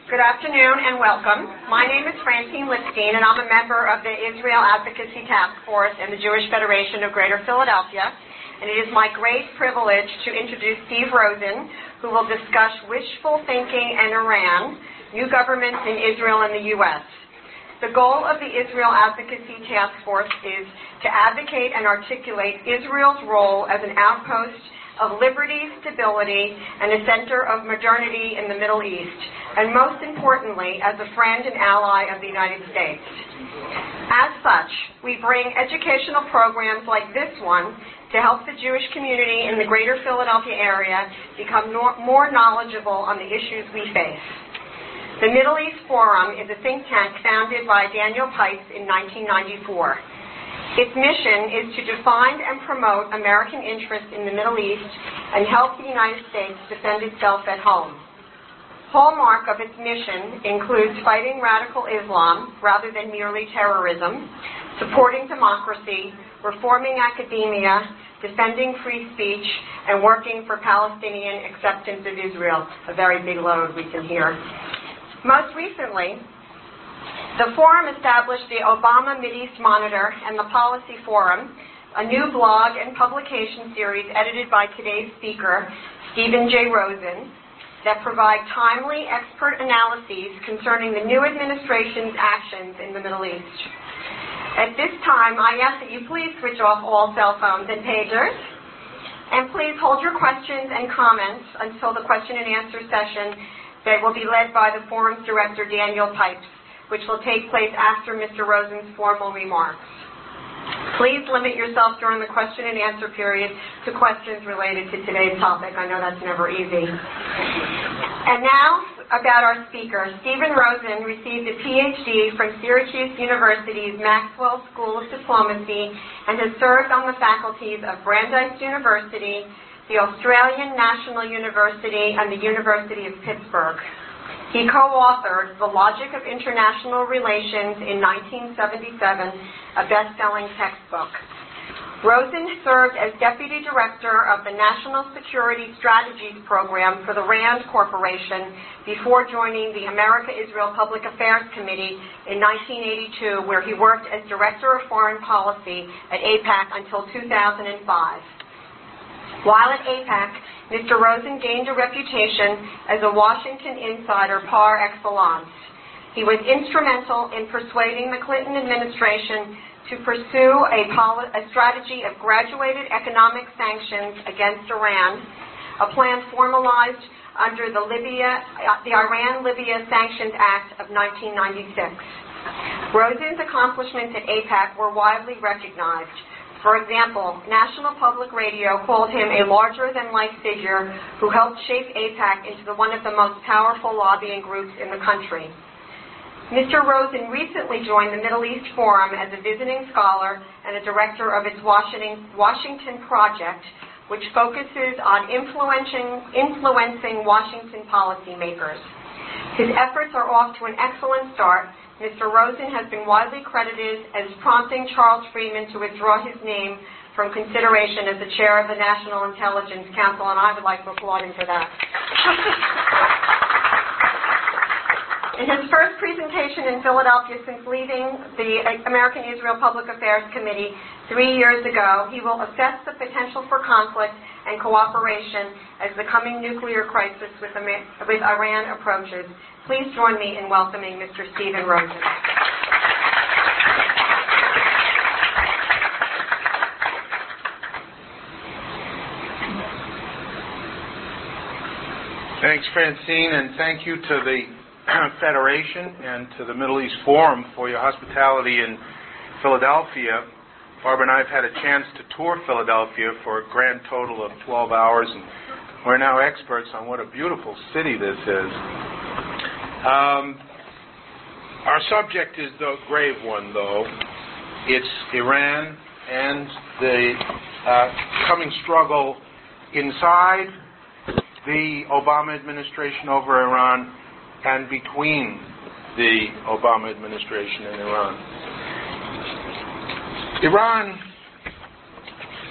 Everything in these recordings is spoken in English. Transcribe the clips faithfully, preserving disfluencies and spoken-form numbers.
Good afternoon and welcome. My name is Francine Lipstein, and I'm a member of the Israel Advocacy Task Force and the Jewish Federation of Greater Philadelphia. And it is my great privilege to introduce Steve Rosen, who will discuss wishful thinking and Iran, new governments in Israel and the U S The goal of the Israel Advocacy Task Force is to advocate and articulate Israel's role as an outpost of liberty, stability, and a center of modernity in the Middle East, and most importantly, as a friend and ally of the United States. As such, we bring educational programs like this one to help the Jewish community in the greater Philadelphia area become more knowledgeable on the issues we face. The Middle East Forum is a think tank founded by Daniel Pipes in nineteen ninety-four. Its mission is to define and promote American interests in the Middle East and help the United States defend itself at home. Hallmark of its mission includes fighting radical Islam rather than merely terrorism, supporting democracy, reforming academia, defending free speech, and working for Palestinian acceptance of Israel. A very big load, we can hear. Most recently, the Forum established the Obama Mideast Monitor and the Policy Forum, a new blog and publication series edited by today's speaker, Stephen J. Rosen, that provide timely expert analyses concerning the new administration's actions in the Middle East. At this time, I ask that you please switch off all cell phones and pagers, and please hold your questions and comments until the question and answer session that will be led by the Forum's director, Daniel Pipes, which will take place after Mister Rosen's formal remarks. Please limit yourself during the question and answer period to questions related to today's topic. I know that's never easy. And now, about our speaker. Stephen Rosen received a P H D from Syracuse University's Maxwell School of Diplomacy and has served on the faculties of Brandeis University, the Australian National University, and the University of Pittsburgh. He co-authored The Logic of International Relations in nineteen seventy-seven, a best-selling textbook. Rosen served as Deputy Director of the National Security Strategies Program for the RAND Corporation before joining the America-Israel Public Affairs Committee in nineteen eighty-two, where he worked as Director of Foreign Policy at AIPAC until two thousand five. While at AIPAC, Mister Rosen gained a reputation as a Washington insider par excellence. He was instrumental in persuading the Clinton administration to pursue a, poli- a strategy of graduated economic sanctions against Iran, a plan formalized under the, Libya, uh, the Iran-Libya Sanctions Act of nineteen ninety-six. Rosen's accomplishments at AIPAC were widely recognized. For example, National Public Radio called him a larger-than-life figure who helped shape AIPAC into the, one of the most powerful lobbying groups in the country. Mister Rosen recently joined the Middle East Forum as a visiting scholar and a director of its Washington, Washington Project, which focuses on influencing, influencing Washington policymakers. His efforts are off to an excellent start. Mister Rosen has been widely credited as prompting Charles Freeman to withdraw his name from consideration as the chair of the National Intelligence Council, and I would like to applaud him for that. In his first presentation in Philadelphia since leaving the American Israel Public Affairs Committee three years ago, he will assess the potential for conflict and cooperation as the coming nuclear crisis with, Amer- with Iran approaches. Please join me in welcoming Mister Stephen Rosen. Thanks, Francine, and thank you to the Federation and to the Middle East Forum for your hospitality in Philadelphia. Barbara and I have had a chance to tour Philadelphia for a grand total of twelve hours, and we're now experts on what a beautiful city this is. Um, our subject is the grave one, though. It's Iran and the uh, coming struggle inside the Obama administration over Iran and between the Obama administration and Iran. Iran,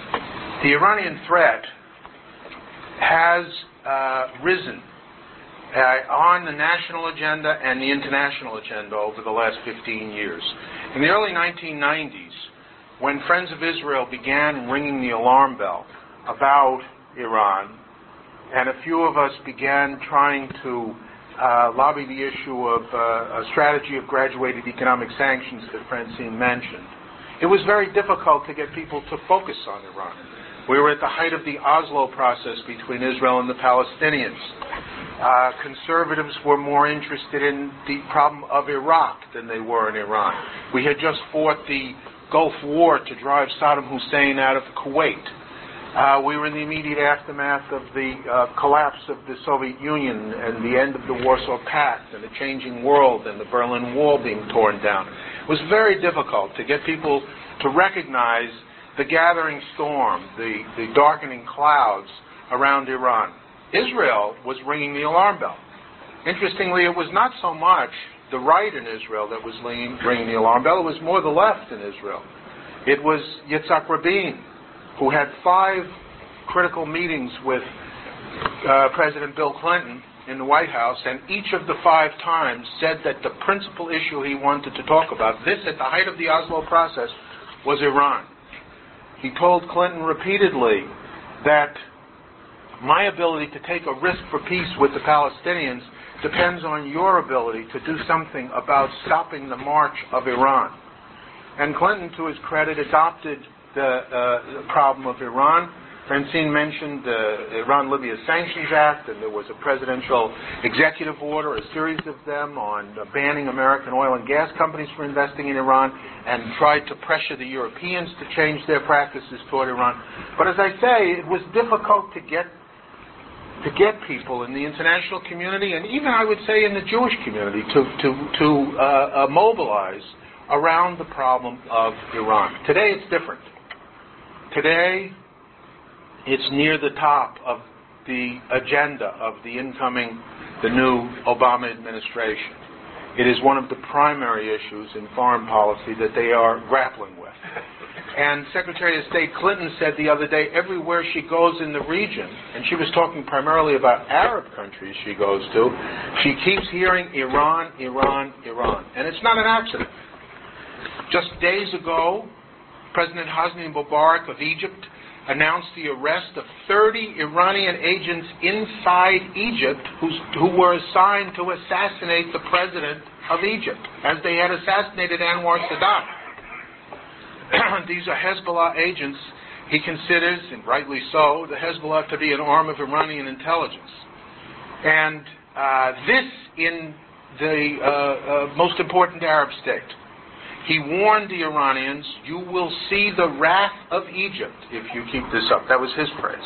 the Iranian threat has uh, risen uh, on the national agenda and the international agenda over the last fifteen years. In the early nineteen nineties, when Friends of Israel began ringing the alarm bell about Iran, and a few of us began trying to uh, lobby the issue of uh, a strategy of graduated economic sanctions that Francine mentioned, it was very difficult to get people to focus on Iran. We were at the height of the Oslo process between Israel and the Palestinians. Uh, conservatives were more interested in the problem of Iraq than they were in Iran. We had just fought the Gulf War to drive Saddam Hussein out of Kuwait. Uh, we were in the immediate aftermath of the uh, collapse of the Soviet Union and the end of the Warsaw Pact and the changing world and the Berlin Wall being torn down. It was very difficult to get people to recognize the gathering storm, the, the darkening clouds around Iran. Israel was ringing the alarm bell. Interestingly, it was not so much the right in Israel that was ringing the alarm bell. It was more the left in Israel. It was Yitzhak Rabin, who had five critical meetings with uh, President Bill Clinton in the White House, and each of the five times said that the principal issue he wanted to talk about, this at the height of the Oslo process, was Iran. He told Clinton repeatedly that my ability to take a risk for peace with the Palestinians depends on your ability to do something about stopping the march of Iran. And Clinton, to his credit, adopted the, uh, the problem of Iran. Francine mentioned the Iran-Libya Sanctions Act, and there was a presidential executive order, a series of them, on uh, banning American oil and gas companies from investing in Iran, and tried to pressure the Europeans to change their practices toward Iran. But as I say, it was difficult to get to get people in the international community, and even I would say in the Jewish community, to to to uh, uh, mobilize around the problem of Iran. Today it's different. Today it's near the top of the agenda of the incoming, the new Obama administration. It is one of the primary issues in foreign policy that they are grappling with. And Secretary of State Clinton said the other day, everywhere she goes in the region, and she was talking primarily about Arab countries she goes to, she keeps hearing Iran, Iran, Iran. And it's not an accident. Just days ago, President Hosni Mubarak of Egypt announced the arrest of thirty Iranian agents inside Egypt who's, who were assigned to assassinate the president of Egypt, as they had assassinated Anwar Sadat. These are Hezbollah agents. He considers, and rightly so, the Hezbollah to be an arm of Iranian intelligence. And uh, this in the uh, uh, most important Arab state. He warned the Iranians, you will see the wrath of Egypt if you keep this up. That was his phrase.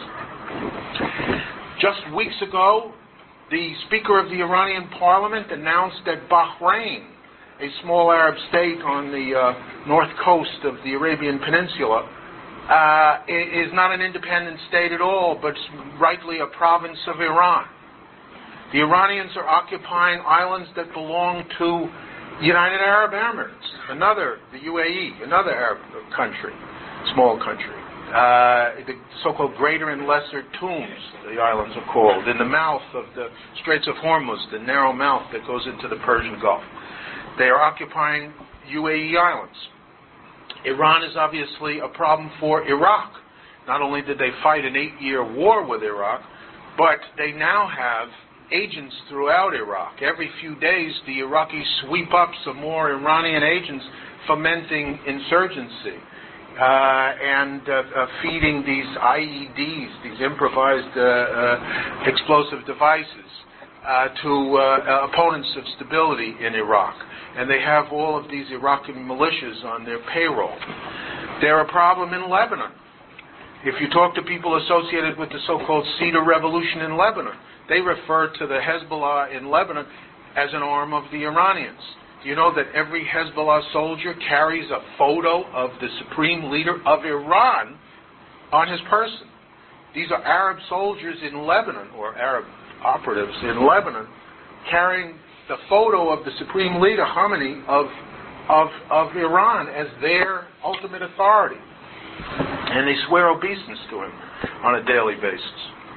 Just weeks ago, the Speaker of the Iranian Parliament announced that Bahrain, a small Arab state on the uh, north coast of the Arabian Peninsula, uh, is not an independent state at all, but rightly a province of Iran. The Iranians are occupying islands that belong to United Arab Emirates, another, the U A E, another Arab country, small country. Uh, the so-called Greater and Lesser Tombs, the islands are called, in the mouth of the Straits of Hormuz, the narrow mouth that goes into the Persian Gulf. They are occupying U A E islands. Iran is obviously a problem for Iraq. Not only did they fight an eight-year war with Iraq, but they now have agents throughout Iraq. Every few days, the Iraqis sweep up some more Iranian agents fomenting insurgency uh, and uh, uh, feeding these I E Ds, these improvised uh, uh, explosive devices, uh, to uh, opponents of stability in Iraq. And they have all of these Iraqi militias on their payroll. They're a problem in Lebanon. If you talk to people associated with the so-called Cedar Revolution in Lebanon, they refer to the Hezbollah in Lebanon as an arm of the Iranians. You know that every Hezbollah soldier carries a photo of the supreme leader of Iran on his person. These are Arab soldiers in Lebanon, or Arab operatives in Lebanon, carrying the photo of the supreme leader, Khamenei, of, of, of Iran as their ultimate authority. And they swear obeisance to him on a daily basis.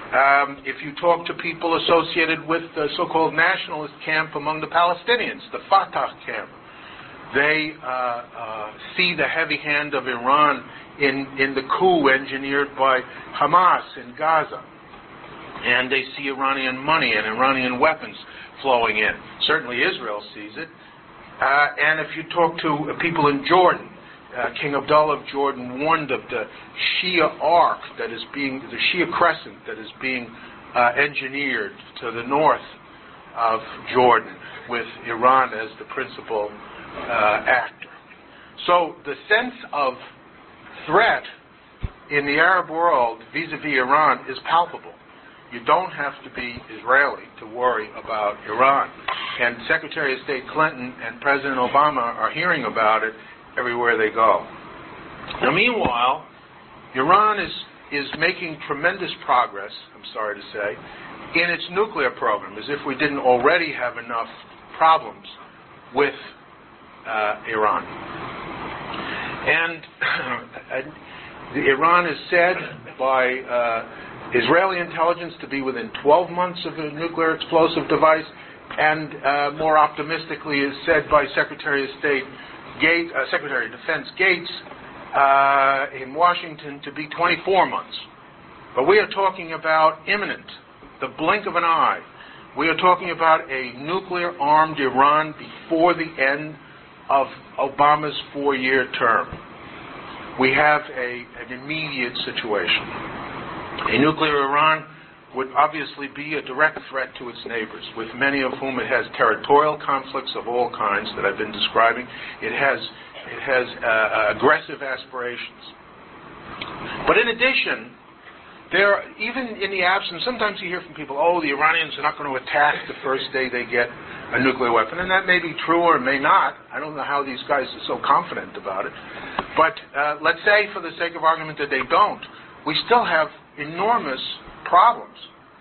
Um, if you talk to people associated with the so-called nationalist camp among the Palestinians, the Fatah camp, they uh, uh, see the heavy hand of Iran in, in the coup engineered by Hamas in Gaza. And they see Iranian money and Iranian weapons flowing in. Certainly Israel sees it. Uh, and if you talk to people in Jordan, uh, King Abdullah of Jordan warned of the Shia arc that is being, the Shia crescent that is being uh, engineered to the north of Jordan, with Iran as the principal uh, actor. So the sense of threat in the Arab world vis-a-vis Iran is palpable. You don't have to be Israeli to worry about Iran. And Secretary of State Clinton and President Obama are hearing about it everywhere they go. Now, meanwhile, Iran is, is making tremendous progress, I'm sorry to say, in its nuclear program, as if we didn't already have enough problems with uh, Iran. And Iran is said by uh, Israeli intelligence to be within twelve months of a nuclear explosive device, and uh, more optimistically is said by Secretary of State Gates, uh, Secretary of Defense Gates uh, in Washington to be twenty-four months. But we are talking about imminent, the blink of an eye. We are talking about a nuclear-armed Iran before the end of Obama's four-year term. We have a, an immediate situation. A nuclear Iran would obviously be a direct threat to its neighbors, with many of whom it has territorial conflicts of all kinds that I've been describing. It has, it has uh, aggressive aspirations. But in addition, there are, even in the absence, sometimes you hear from people, oh, the Iranians are not going to attack the first day they get a nuclear weapon, and that may be true or may not. I don't know how these guys are so confident about it. But uh, let's say, for the sake of argument, that they don't. We still have enormous problems.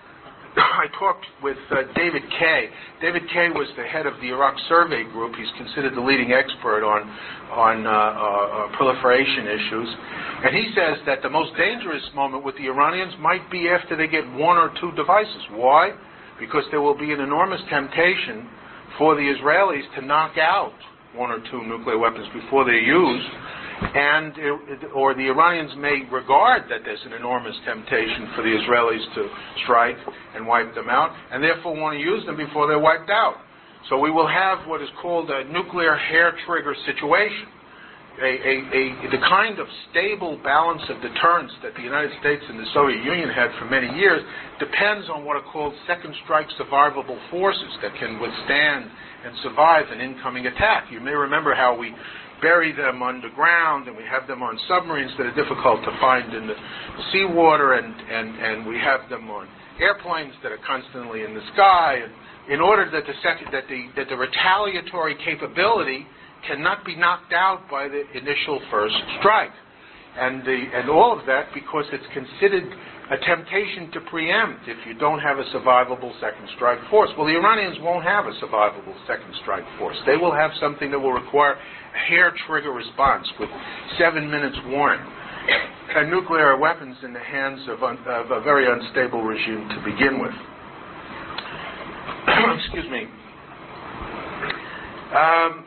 I talked with uh, David Kay. David Kay was the head of the Iraq Survey Group. He's considered the leading expert on, on uh, uh, proliferation issues. And he says that the most dangerous moment with the Iranians might be after they get one or two devices. Why? Because there will be an enormous temptation for the Israelis to knock out one or two nuclear weapons before they're used. And it, or the Iranians may regard that there's an enormous temptation for the Israelis to strike and wipe them out, and therefore want to use them before they're wiped out. So we will have what is called a nuclear hair trigger situation. A, a, a, the kind of stable balance of deterrence that the United States and the Soviet Union had for many years depends on what are called second strike survivable forces that can withstand and survive an incoming attack. You may remember how we bury them underground, and we have them on submarines that are difficult to find in the seawater, and, and, and we have them on airplanes that are constantly in the sky, and in order that the, second, that, the, that the retaliatory capability cannot be knocked out by the initial first strike. And, the, and all of that because it's considered a temptation to preempt if you don't have a survivable second strike force. Well, the Iranians won't have a survivable second strike force. They will have something that will require a hair trigger response with seven minutes warning. And nuclear weapons in the hands of, un, of a very unstable regime to begin with. Excuse me. Um,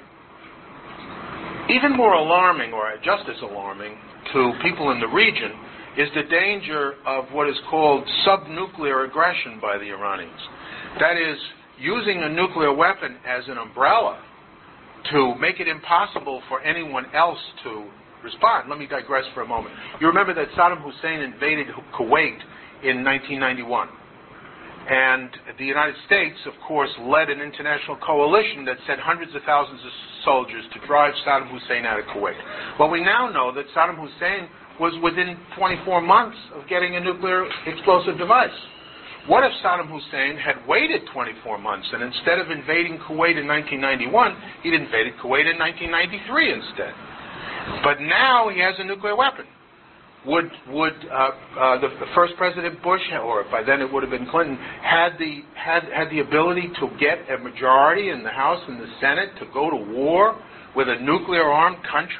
even more alarming, or just as alarming, to people in the region is the danger of what is called subnuclear aggression by the Iranians. That is, using a nuclear weapon as an umbrella to make it impossible for anyone else to respond. Let me digress for a moment. You remember that Saddam Hussein invaded Kuwait in nineteen ninety-one. And the United States, of course, led an international coalition that sent hundreds of thousands of soldiers to drive Saddam Hussein out of Kuwait. Well, we now know that Saddam Hussein was within twenty-four months of getting a nuclear explosive device. What if Saddam Hussein had waited twenty-four months, and instead of invading Kuwait in nineteen ninety-one, he'd invaded Kuwait in nineteen ninety-three instead? But now he has a nuclear weapon. Would would uh, uh, the, the first President Bush, or by then it would have been Clinton, had the had had the ability to get a majority in the House and the Senate to go to war with a nuclear-armed country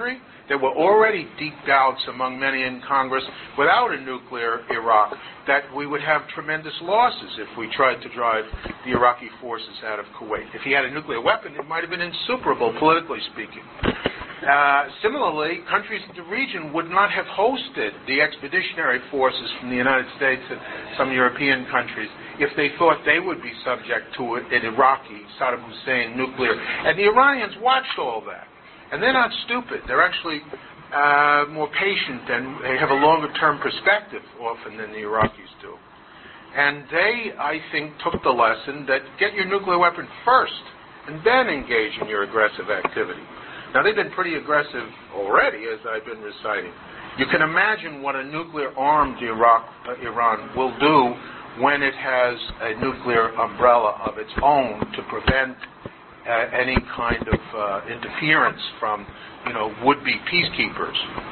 There were already deep doubts among many in Congress, without a nuclear Iraq, that we would have tremendous losses if we tried to drive the Iraqi forces out of Kuwait. If he had a nuclear weapon, it might have been insuperable, politically speaking. Uh, similarly, countries in the region would not have hosted the expeditionary forces from the United States and some European countries if they thought they would be subject to an Iraqi, Saddam Hussein nuclear. And the Iranians watched all that. And they're not stupid. They're actually uh, more patient, and they have a longer-term perspective often than the Iraqis do. And they, I think, took the lesson that get your nuclear weapon first and then engage in your aggressive activity. Now, they've been pretty aggressive already, as I've been reciting. You can imagine what a nuclear-armed Iraq, uh, Iran will do when it has a nuclear umbrella of its own to prevent uh, any kind of uh, interference from, you know, would-be peacekeepers.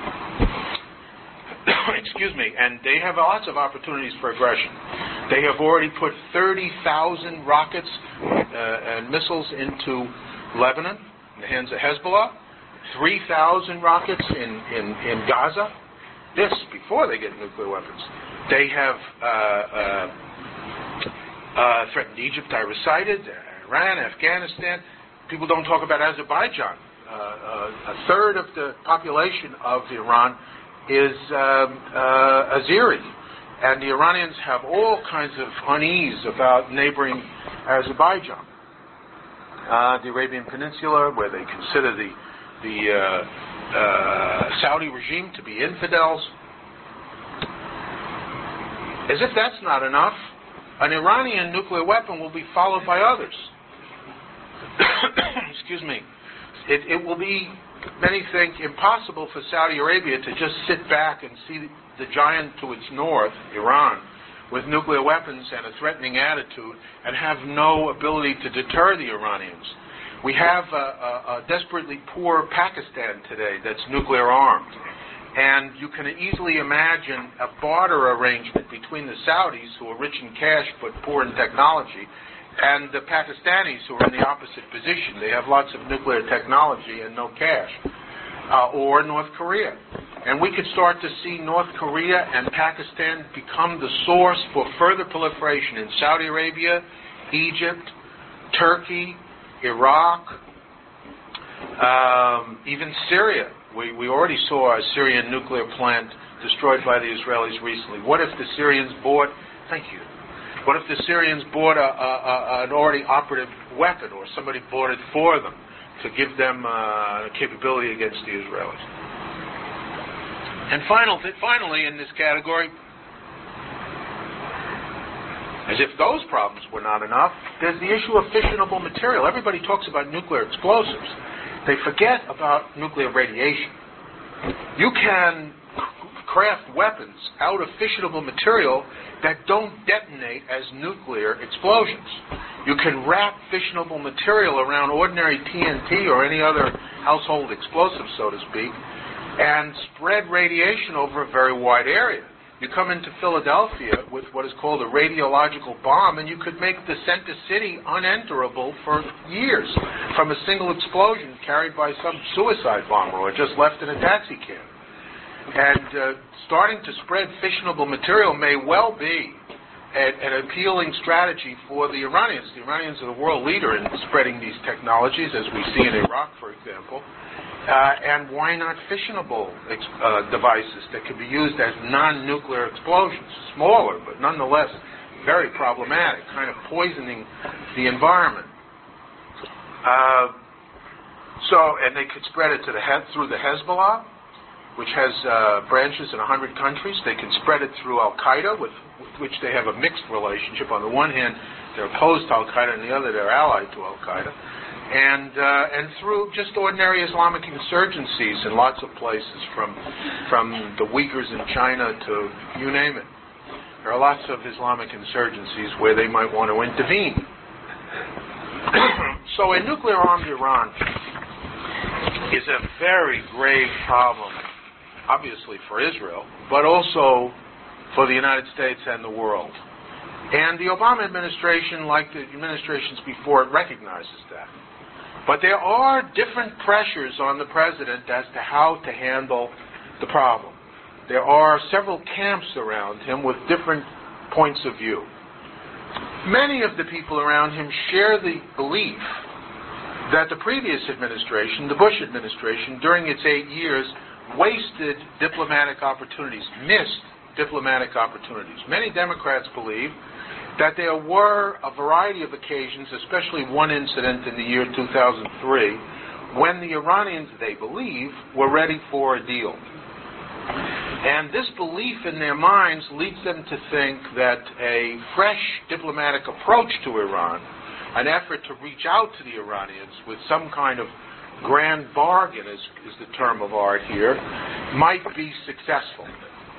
Excuse me. And they have lots of opportunities for aggression. They have already put thirty thousand rockets uh, and missiles into Lebanon in the hands of Hezbollah, three thousand rockets in, in, in Gaza. This before they get nuclear weapons. They have uh, uh, uh, threatened Egypt, I recited, Iran, Afghanistan. People don't talk about Azerbaijan. Uh, uh, a third of the population of Iran is um, uh, Azeri. And the Iranians have all kinds of unease about neighboring Azerbaijan. Uh, the Arabian Peninsula, where they consider the, the uh, uh, Saudi regime to be infidels. As if that's not enough, an Iranian nuclear weapon will be followed by others. Excuse me. It, it will be, many think, impossible for Saudi Arabia to just sit back and see the giant to its north, Iran, with nuclear weapons and a threatening attitude, and have no ability to deter the Iranians. We have a, a, a desperately poor Pakistan today that's nuclear armed. And you can easily imagine a barter arrangement between the Saudis, who are rich in cash but poor in technology, and the Pakistanis, who are in the opposite position. They have lots of nuclear technology and no cash. Uh, or North Korea. And we could start to see North Korea and Pakistan become the source for further proliferation in Saudi Arabia, Egypt, Turkey, Iraq, um, even Syria. We, we already saw a Syrian nuclear plant destroyed by the Israelis recently. What if the Syrians bought, thank you, what if the Syrians bought a, a, a, an already operative weapon, or somebody bought it for them to give them uh, capability against the Israelis? And final, finally, in this category, as if those problems were not enough, there's the issue of fissionable material. Everybody talks about nuclear explosives. They forget about nuclear radiation. You can craft weapons out of fissionable material that don't detonate as nuclear explosions. You can wrap fissionable material around ordinary T N T or any other household explosive, so to speak, and spread radiation over a very wide area. You come into Philadelphia with what is called a radiological bomb, and you could make the center city unenterable for years from a single explosion carried by some suicide bomber or just left in a taxi cab. And uh, starting to spread fissionable material may well be an, an appealing strategy for the Iranians. The Iranians are the world leader in spreading these technologies, as we see in Iraq, for example. Uh, and why not fissionable ex- uh, devices that can be used as non-nuclear explosions? Smaller, but nonetheless very problematic, kind of poisoning the environment. Uh, so, and they could spread it to the he- through the Hezbollah, which has uh, branches in one hundred countries. They can spread it through Al-Qaeda, with, with which they have a mixed relationship. On the one hand, they're opposed to Al-Qaeda, and the other, they're allied to Al-Qaeda. And uh, and through just ordinary Islamic insurgencies in lots of places, from from the Uyghurs in China to you name it. There are lots of Islamic insurgencies where they might want to intervene. So a nuclear-armed Iran is a very grave problem, obviously for Israel, but also for the United States and the world. And the Obama administration, like the administrations before it, recognizes that. But there are different pressures on the president as to how to handle the problem. There are several camps around him with different points of view. Many of the people around him share the belief that the previous administration, the Bush administration, during its eight years, wasted diplomatic opportunities, missed diplomatic opportunities. Many Democrats believe that there were a variety of occasions, especially one incident in the year two thousand three, when the Iranians, they believe, were ready for a deal. And this belief in their minds leads them to think that a fresh diplomatic approach to Iran, an effort to reach out to the Iranians with some kind of grand bargain, is, is the term of art here, might be successful.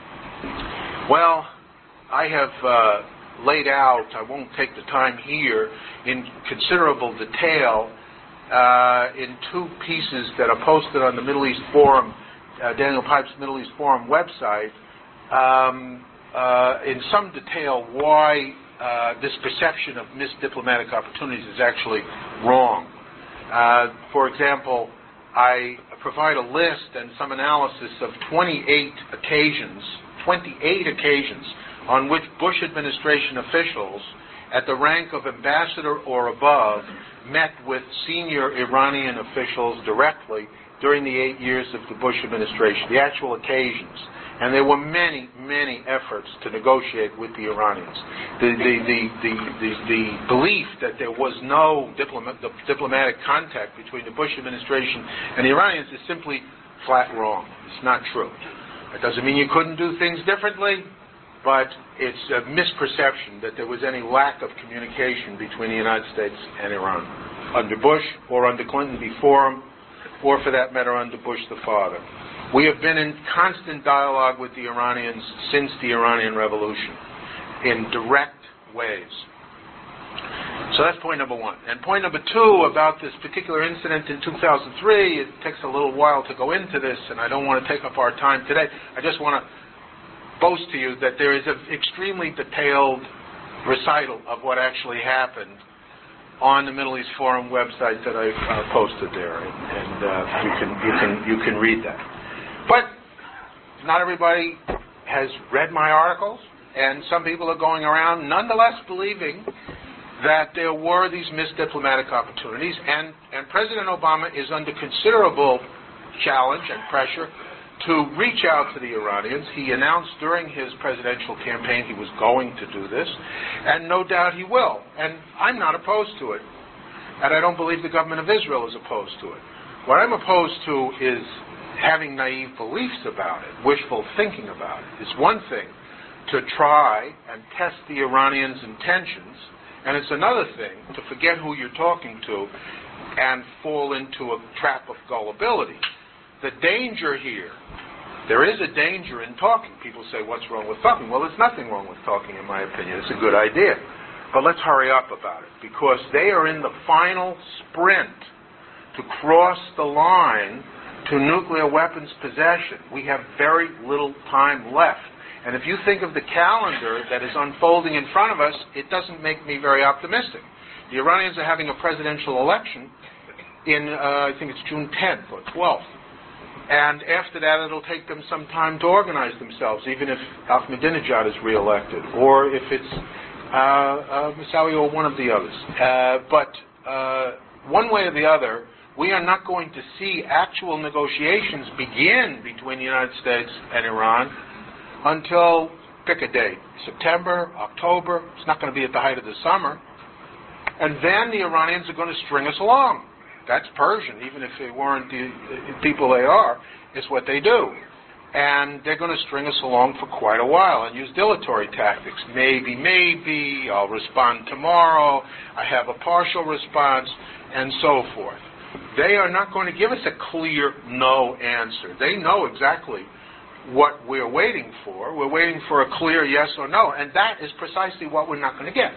Well, I have uh, laid out, I won't take the time here, in considerable detail uh, in two pieces that are posted on the Middle East Forum, uh, Daniel Pipe's Middle East Forum website, um, uh, in some detail why uh, this perception of missed diplomatic opportunities is actually wrong. Uh, for example, I provide a list and some analysis of twenty-eight occasions, twenty-eight occasions on which Bush administration officials at the rank of ambassador or above met with senior Iranian officials directly during the eight years of the Bush administration, the actual occasions. And there were many, many efforts to negotiate with the Iranians. The, the, the, the, the, the belief that there was no diploma, the diplomatic contact between the Bush administration and the Iranians is simply flat wrong. It's not true. It doesn't mean you couldn't do things differently, but it's a misperception that there was any lack of communication between the United States and Iran under Bush or under Clinton before him, or for that matter under Bush the father. We have been in constant dialogue with the Iranians since the Iranian Revolution in direct ways. So that's point number one. And point number two about this particular incident in two thousand three, it takes a little while to go into this, and I don't want to take up our time today. I just want to boast to you that there is an extremely detailed recital of what actually happened on the Middle East Forum website that I uh, posted there, and, and uh, you can you can you can read that. But not everybody has read my articles, and some people are going around nonetheless believing that there were these missed diplomatic opportunities, and, and President Obama is under considerable challenge and pressure to reach out to the Iranians. He announced during his presidential campaign he was going to do this, and no doubt he will. And I'm not opposed to it, and I don't believe the government of Israel is opposed to it. What I'm opposed to is having naive beliefs about it, wishful thinking about it. It's one thing to try and test the Iranians' intentions, and it's another thing to forget who you're talking to and fall into a trap of gullibility. The danger here, there is a danger in talking. People say, what's wrong with talking? Well, there's nothing wrong with talking, in my opinion. It's a good idea. But let's hurry up about it, because they are in the final sprint to cross the line to nuclear weapons possession. We have very little time left. And if you think of the calendar that is unfolding in front of us, it doesn't make me very optimistic. The Iranians are having a presidential election in, uh, I think it's June tenth or twelfth. And after that, it'll take them some time to organize themselves, even if Ahmadinejad is reelected, or if it's uh, uh, Moussaoui or one of the others. Uh, but uh, one way or the other, we are not going to see actual negotiations begin between the United States and Iran until, pick a date, September, October. It's not going to be at the height of the summer. And then the Iranians are going to string us along. That's Persian, even if they weren't the people they are. It's what they do. And they're going to string us along for quite a while and use dilatory tactics. Maybe, maybe, I'll respond tomorrow, I have a partial response, and so forth. They are not going to give us a clear no answer. They know exactly what we're waiting for. We're waiting for a clear yes or no, and that is precisely what we're not going to get.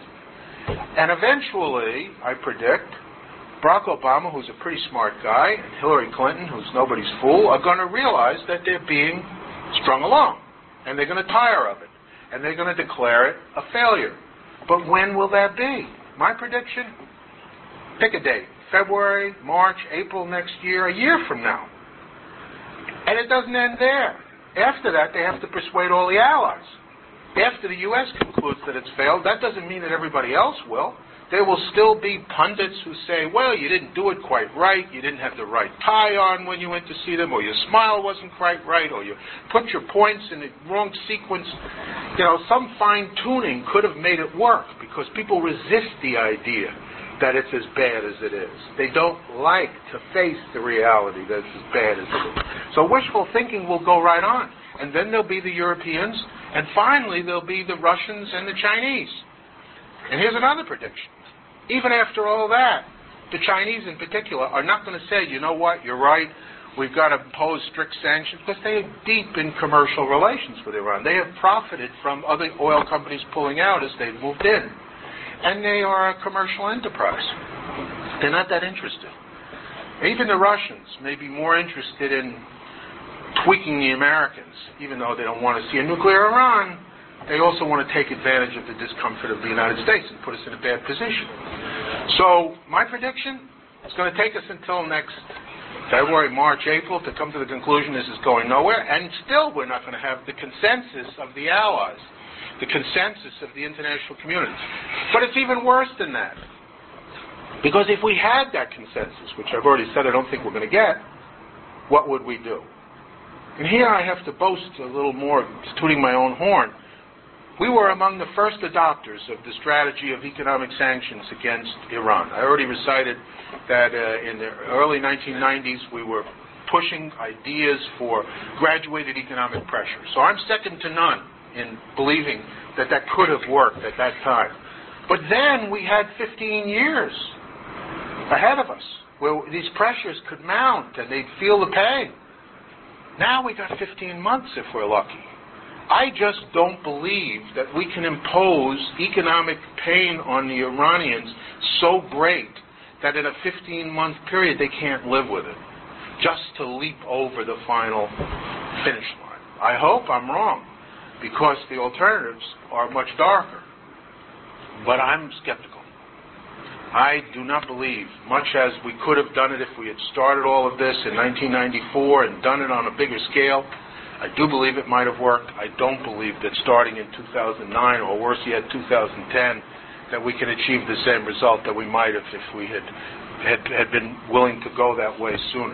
And eventually, I predict, Barack Obama, who's a pretty smart guy, and Hillary Clinton, who's nobody's fool, are going to realize that they're being strung along, and they're going to tire of it, and they're going to declare it a failure. But when will that be? My prediction? Pick a date. February, March, April next year, a year from now. And it doesn't end there. After that, they have to persuade all the allies. After the U S concludes that it's failed, that doesn't mean that everybody else will. There will still be pundits who say, well, you didn't do it quite right, you didn't have the right tie on when you went to see them, or your smile wasn't quite right, or you put your points in the wrong sequence. You know, some fine-tuning could have made it work, because people resist the idea that it's as bad as it is. They don't like to face the reality that it's as bad as it is. So wishful thinking will go right on. And then there'll be the Europeans, and finally there'll be the Russians and the Chinese. And here's another prediction. Even after all that, the Chinese in particular are not going to say, you know what, you're right, we've got to impose strict sanctions, because they are deep in commercial relations with Iran. They have profited from other oil companies pulling out as they've moved in. And they are a commercial enterprise. They're not that interested. Even the Russians may be more interested in tweaking the Americans, even though they don't want to see a nuclear Iran. They also want to take advantage of the discomfort of the United States and put us in a bad position. So my prediction is going to take us until next February, March, April to come to the conclusion this is going nowhere, and still we're not going to have the consensus of the allies, the consensus of the international community. But it's even worse than that. Because if we had that consensus, which I've already said I don't think we're going to get, what would we do? And here I have to boast a little more, tooting my own horn. We were among the first adopters of the strategy of economic sanctions against Iran. I already recited that uh, in the early nineteen nineties we were pushing ideas for graduated economic pressure. So I'm second to none in believing that that could have worked at that time. But then we had fifteen years ahead of us where these pressures could mount and they'd feel the pain. Now we got fifteen months if we're lucky. I just don't believe that we can impose economic pain on the Iranians so great that in a fifteen-month period they can't live with it, just to leap over the final finish line. I hope I'm wrong, because the alternatives are much darker. But I'm skeptical. I do not believe, much as we could have done it if we had started all of this in nineteen ninety-four and done it on a bigger scale, I do believe it might have worked. I don't believe that starting in two thousand nine, or worse yet, two thousand ten, that we can achieve the same result that we might have if we had, had, had been willing to go that way sooner.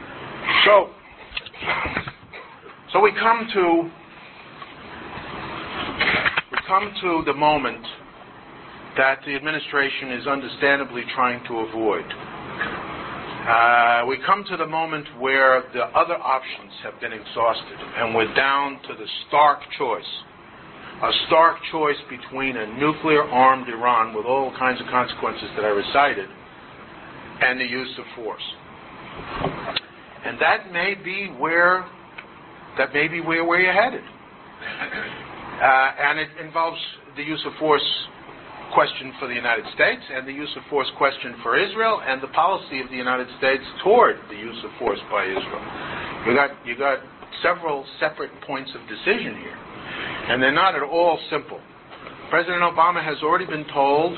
So, so we come to we come to the moment that the administration is understandably trying to avoid. Uh, we come to the moment where the other options have been exhausted, and we're down to the stark choice, a stark choice between a nuclear-armed Iran with all kinds of consequences that I recited and the use of force. And that may be where that may be where we're headed. Uh, and it involves the use of force question for the United States and the use of force question for Israel and the policy of the United States toward the use of force by Israel. You got you got several separate points of decision here, and they're not at all simple. President Obama has already been told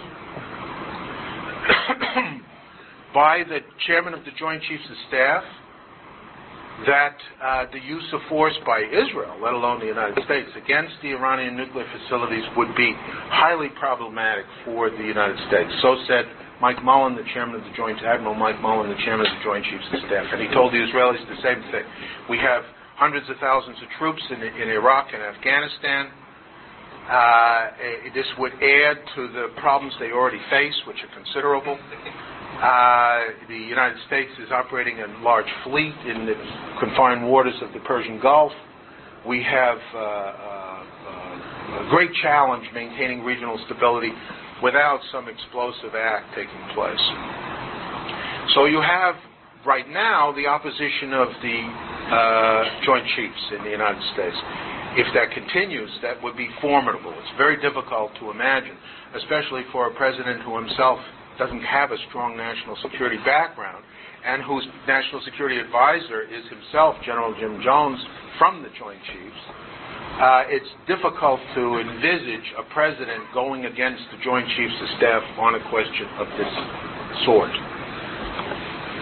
by the chairman of the Joint Chiefs of Staff that uh, the use of force by Israel, let alone the United States, against the Iranian nuclear facilities would be highly problematic for the United States. So said Mike Mullen, the chairman of the Joint, Admiral Mike Mullen, the chairman of the Joint Chiefs of Staff. And he told the Israelis the same thing. We have hundreds of thousands of troops in, in Iraq and Afghanistan. Uh, this would add to the problems they already face, which are considerable. Uh, the United States is operating a large fleet in the confined waters of the Persian Gulf. We have uh, uh, a great challenge maintaining regional stability without some explosive act taking place. So you have right now the opposition of the uh, Joint Chiefs in the United States. If that continues, that would be formidable. It's very difficult to imagine, especially for a president who himself doesn't have a strong national security background, and whose national security advisor is himself General Jim Jones from the Joint Chiefs. Uh, it's difficult to envisage a president going against the Joint Chiefs of Staff on a question of this sort.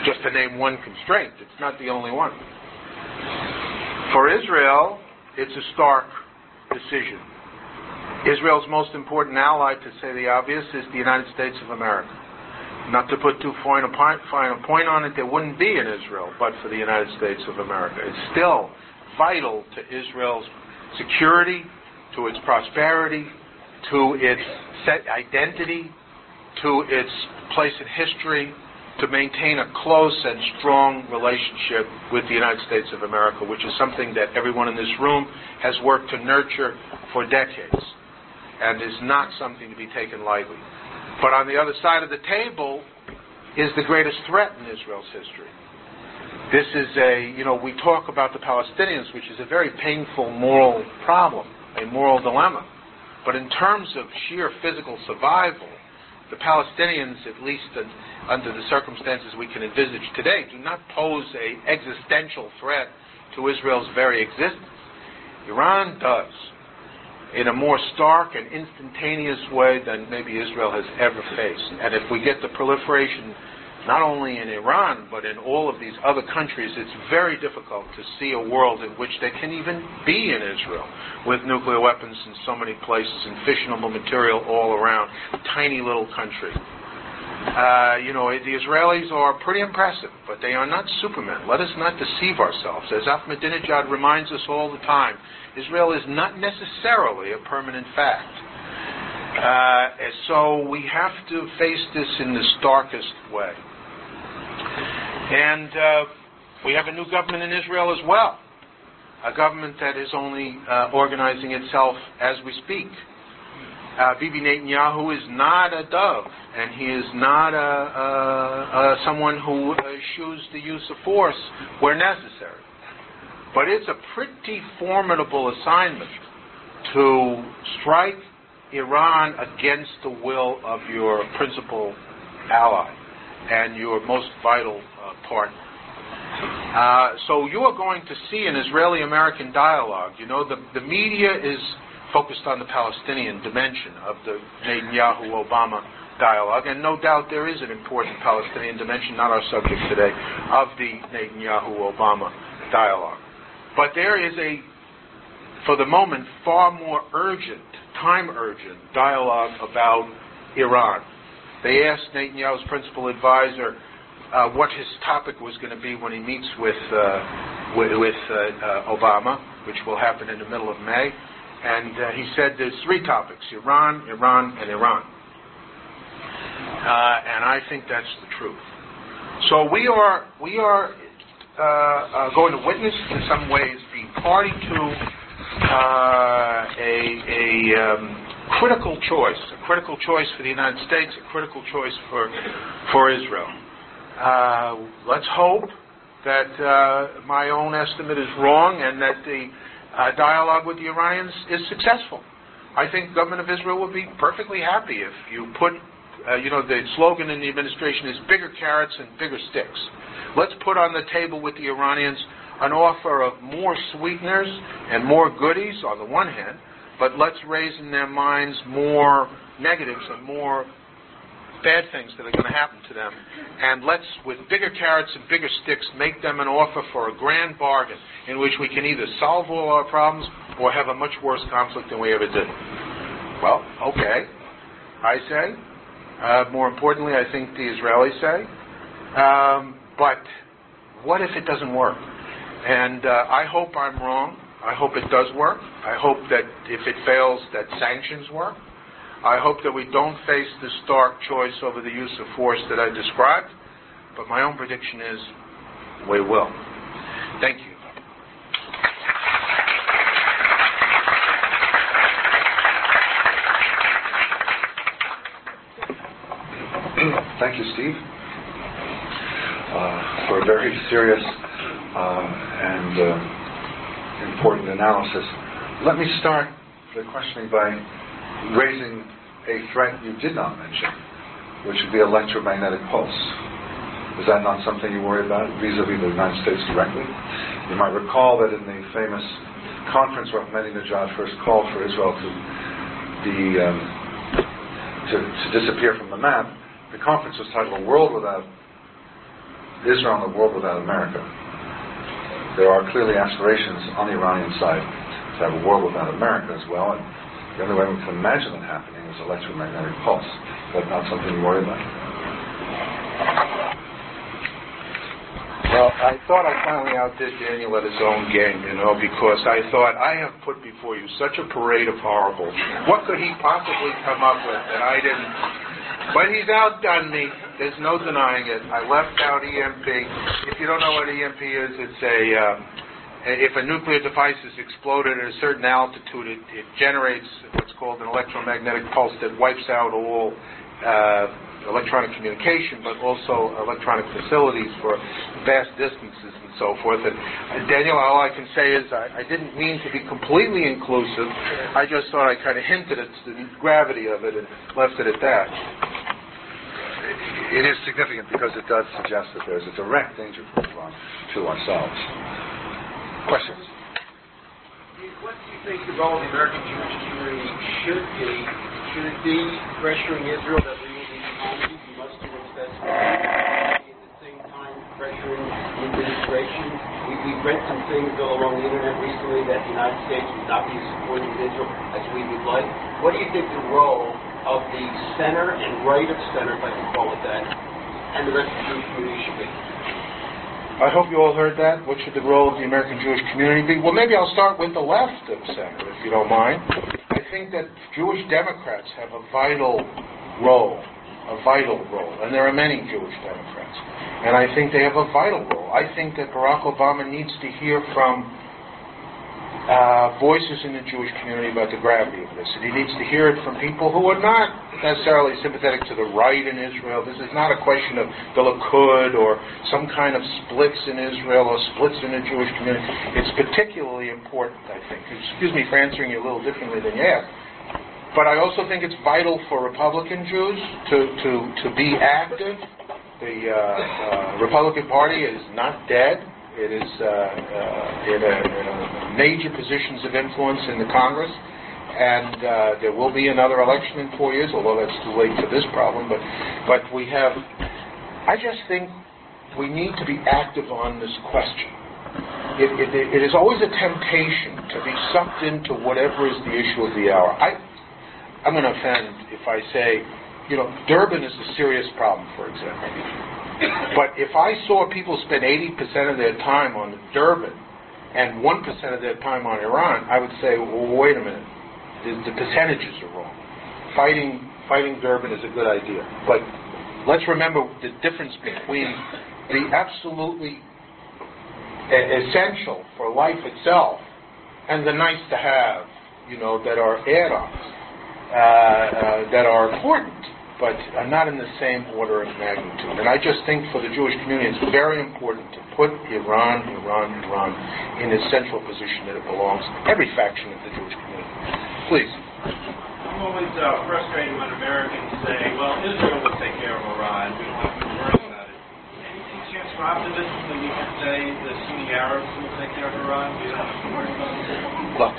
just to name one constraint. It's not the only one. For Israel, it's a stark decision. Israel's most important ally, to say the obvious, is the United States of America. Not to put too fine a point on it, there wouldn't be an Israel but for the United States of America. It's still vital to Israel's security, to its prosperity, to its set identity, to its place in history, to maintain a close and strong relationship with the United States of America, which is something that everyone in this room has worked to nurture for decades, and is not something to be taken lightly. But on the other side of the table is the greatest threat in Israel's history. This is a, you know, we talk about the Palestinians, which is a very painful moral problem, a moral dilemma. But in terms of sheer physical survival, the Palestinians, at least under the circumstances we can envisage today, do not pose an existential threat to Israel's very existence. Iran does, in a more stark and instantaneous way than maybe Israel has ever faced. And if we get the proliferation not only in Iran, but in all of these other countries, it's very difficult to see a world in which they can even be in Israel, with nuclear weapons in so many places and fissionable material all around. Tiny little country. Uh, you know, the Israelis are pretty impressive, but they are not supermen. Let us not deceive ourselves. As Ahmadinejad reminds us all the time, Israel is not necessarily a permanent fact. Uh, so we have to face this in the starkest way. And uh, we have a new government in Israel as well, a government that is only uh, organizing itself as we speak. Uh, Bibi Netanyahu is not a dove, and he is not a, a, a someone who eschews the use of force where necessary. But it's a pretty formidable assignment to strike Iran against the will of your principal ally and your most vital uh, partner. Uh, so you are going to see an Israeli-American dialogue. You know, the, the media is focused on the Palestinian dimension of the Netanyahu-Obama dialogue, and no doubt there is an important Palestinian dimension, not our subject today, of the Netanyahu-Obama dialogue. But there is a, for the moment, far more urgent, time-urgent dialogue about Iran. They asked Netanyahu's principal advisor uh, what his topic was going to be when he meets with uh, with, with uh, uh, Obama, which will happen in the middle of May. And uh, he said there's three topics: Iran, Iran, and Iran. Uh, and I think that's the truth. So we are we are uh, uh, going to witness, in some ways, being party to uh, a, a um, critical choice, a critical choice for the United States, a critical choice for for Israel. Uh, let's hope that uh, my own estimate is wrong and that the uh, dialogue with the Iranians is successful. I think the government of Israel would be perfectly happy if you put, uh, you know, the slogan in the administration is bigger carrots and bigger sticks. Let's put on the table with the Iranians an offer of more sweeteners and more goodies on the one hand, but let's raise in their minds more negatives and more bad things that are going to happen to them. And let's, with bigger carrots and bigger sticks, make them an offer for a grand bargain in which we can either solve all our problems or have a much worse conflict than we ever did. Well, okay, I say. Uh, more importantly, I think the Israelis say. Um, but what if it doesn't work? And uh, I hope I'm wrong. I hope it does work. I hope that if it fails, that sanctions work. I hope that we don't face the stark choice over the use of force that I described. But my own prediction is we will. Thank you. Thank you, Steve, uh, for a very serious uh, and uh, important analysis. Let me start the questioning by raising a threat you did not mention, which would be electromagnetic pulse. Is that not something you worry about vis-a-vis the United States directly? You might recall that in the famous conference where Ahmadinejad first called for Israel to be um, to, to disappear from the map, the conference was titled "A World Without Israel and the world without America. There are clearly aspirations on the Iranian side to have a world without America as well, and the only way we can imagine it happening is electromagnetic pulse. That's not something you worry about. Well, I thought I finally outdid Daniel at his own game, you know, because I thought, I have put before you such a parade of horribles. What could he possibly come up with that I didn't? But he's outdone me. There's no denying it. I left out E M P. If you don't know what E M P is, it's a, uh, if a nuclear device is exploded at a certain altitude, it, it generates what's called an electromagnetic pulse that wipes out all uh, electronic communication, but also electronic facilities for vast distances and so forth. And uh, Daniel, all I can say is I, I didn't mean to be completely inclusive. I just thought I kind of hinted at the gravity of it and left it at that. It is significant because it does suggest that there's a direct danger from Iran to ourselves. Questions? What do you think the role of the American Jewish community should be? Should it be pressuring Israel that we will be honesty, we must do what's best for Israel, at the same time pressuring the administration? We, we've read some things go along the internet recently that the United States would not be supporting Israel as we would like. What do you think the role of the center and right of center, if I can call it that, and the rest of the Jewish community should be? I hope you all heard that. What should the role of the American Jewish community be? Well, maybe I'll start with the left of center, if you don't mind. I think that Jewish Democrats have a vital role, a vital role, and there are many Jewish Democrats, and I think they have a vital role. I think that Barack Obama needs to hear from uh, voices in the Jewish community about the gravity of this, and he needs to hear it from people who are not necessarily sympathetic to the right in Israel. This is not a question of the Likud or some kind of splits in Israel or splits in the Jewish community. It's particularly important, I think. Excuse me for answering you a little differently than you asked. But I also think it's vital for Republican Jews to, to, to be active. The uh, uh, Republican Party is not dead. It is uh, uh, in, a, in a major positions of influence in the Congress. And uh, there will be another election in four years, although that's too late for this problem. But, but we have, I just think we need to be active on this question. It, it, it is always a temptation to be sucked into whatever is the issue of the hour. I, I'm going to offend if I say, you know, Durban is a serious problem, for example. But if I saw people spend eighty percent of their time on Durban and one percent of their time on Iran, I would say, well, wait a minute. The, the percentages are wrong. Fighting fighting Durban is a good idea. But let's remember the difference between the absolutely essential for life itself and the nice to have, you know, that are add-ons, uh, uh, that are important, but are not in the same order of magnitude. And I just think for the Jewish community it's very important to put Iran, Iran, Iran in the central position that it belongs, every faction of the Jewish community. Please. I'm always uh, frustrated when Americans say, well, Israel will take care of Iran. We don't have to worry about it. Any chance for optimism that you can say the Sunni Arabs will take care of Iran? We don't have to worry about it. Look,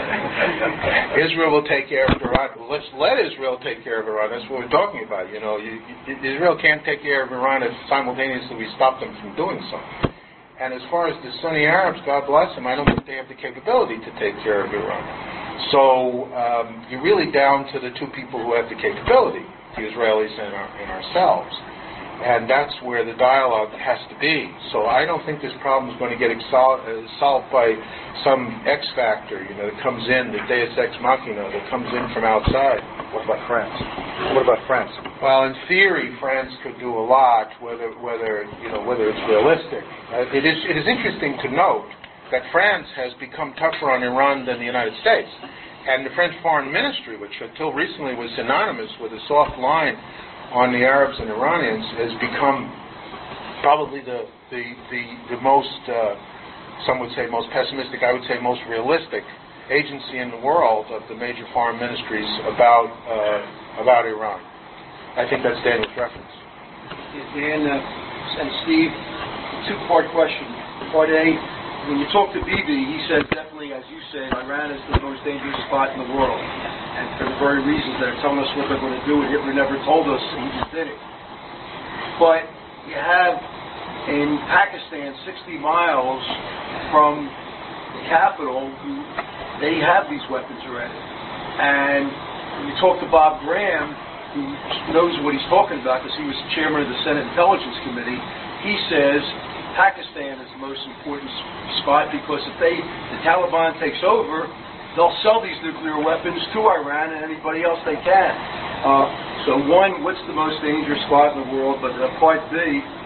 Israel will take care of Iran. Well, let's let Israel take care of Iran. That's what we're talking about. You know, you, you, Israel can't take care of Iran if simultaneously we stop them from doing something. And as far as the Sunni Arabs, God bless them, I don't think they have the capability to take care of Iran. So um, you're really down to the two people who have the capability, the Israelis and, our, and ourselves. And that's where the dialogue has to be. So I don't think this problem is going to get exol- uh, solved by some X factor, you know, that comes in, the Deus Ex Machina, that comes in from outside. What about France? What about France? Well, in theory, France could do a lot, whether whether you know whether it's realistic. Uh, it is it is interesting to note that France has become tougher on Iran than the United States, and the French Foreign Ministry, which until recently was synonymous with a soft line on the Arabs and Iranians, has become probably the the the, the most uh, some would say most pessimistic, I would say most realistic agency in the world of the major foreign ministries about uh, about Iran. I think that's Daniel's reference. Dan uh, and Steve, two-part question. Part A, when you talk to Bibi, he says definitely, as you said, Iran is the most dangerous spot in the world. And for the very reasons that are telling us what they're going to do, and Hitler never told us, he just did it. But you have in Pakistan, sixty miles from the capital, who they have these weapons already. And when you talk to Bob Graham, who knows what he's talking about because he was chairman of the Senate Intelligence Committee, he says Pakistan is the most important spot because if they, the Taliban takes over, they'll sell these nuclear weapons to Iran and anybody else they can. Uh, so one, what's the most dangerous spot in the world? But uh, part B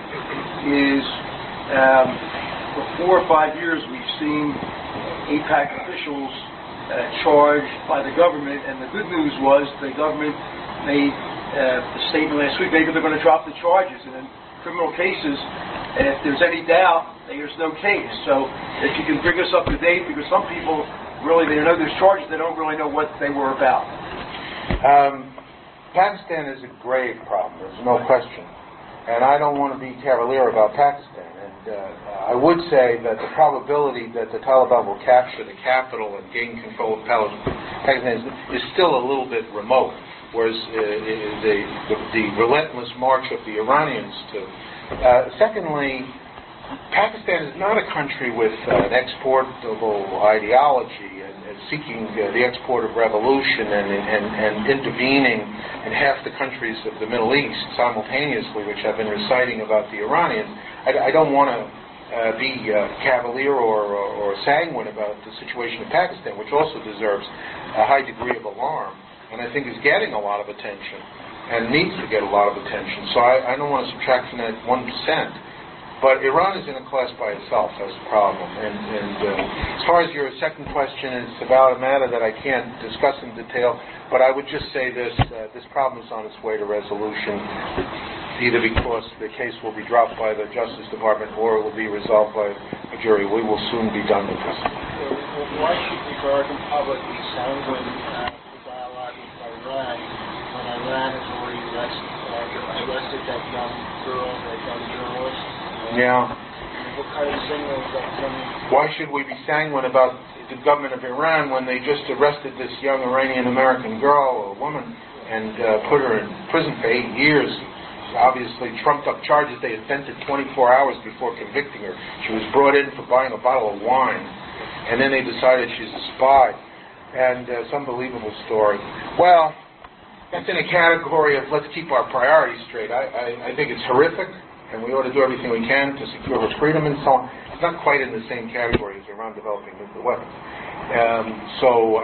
is um, for four or five years we've seen AIPAC officials uh, charged by the government, and the good news was the government made uh, a statement last week, maybe they're going to drop the charges, and in criminal cases, and if there's any doubt, there's no case. So if you can bring us up to date, because some people really, they know there's charges, they don't really know what they were about. Um, Pakistan is a grave problem, there's no question. And I don't want to be cavalier about Pakistan. And uh, I would say that the probability that the Taliban will capture the capital and gain control of Pakistan is, is still a little bit remote. Whereas uh, the, the, the relentless march of the Iranians to... Uh, secondly, Pakistan is not a country with uh, an exportable ideology and, and seeking uh, the export of revolution and, and, and intervening in half the countries of the Middle East simultaneously, which I've been reciting about the Iranians. I, I don't want to uh, be uh, cavalier or, or, or sanguine about the situation in Pakistan, which also deserves a high degree of alarm, and I think is getting a lot of attention and needs to get a lot of attention. So I, I don't want to subtract from that one percent. But Iran is in a class by itself as a problem. And, and uh, as far as your second question, it's about a matter that I can't discuss in detail, but I would just say this, uh, this problem is on its way to resolution, either because the case will be dropped by the Justice Department or it will be resolved by a jury. We will soon be done with this. Well, why should the American public be sanguine uh, the dialogue with Iran when Iran has already arrested, uh, arrested that young girl, that young journalist? Yeah. What kind of signals that coming? Why should we be sanguine about the government of Iran when they just arrested this young Iranian-American girl or woman and uh, put her in prison for eight years? Obviously trumped up charges. They invented twenty-four hours before convicting her. She was brought in for buying a bottle of wine, and then they decided she's a spy. And uh, it's an unbelievable story. Well, that's in a category of let's keep our priorities straight. I, I, I think it's horrific, and we ought to do everything we can to secure her freedom and so on. It's not quite in the same category as Iran developing nuclear weapons. Um, so, uh,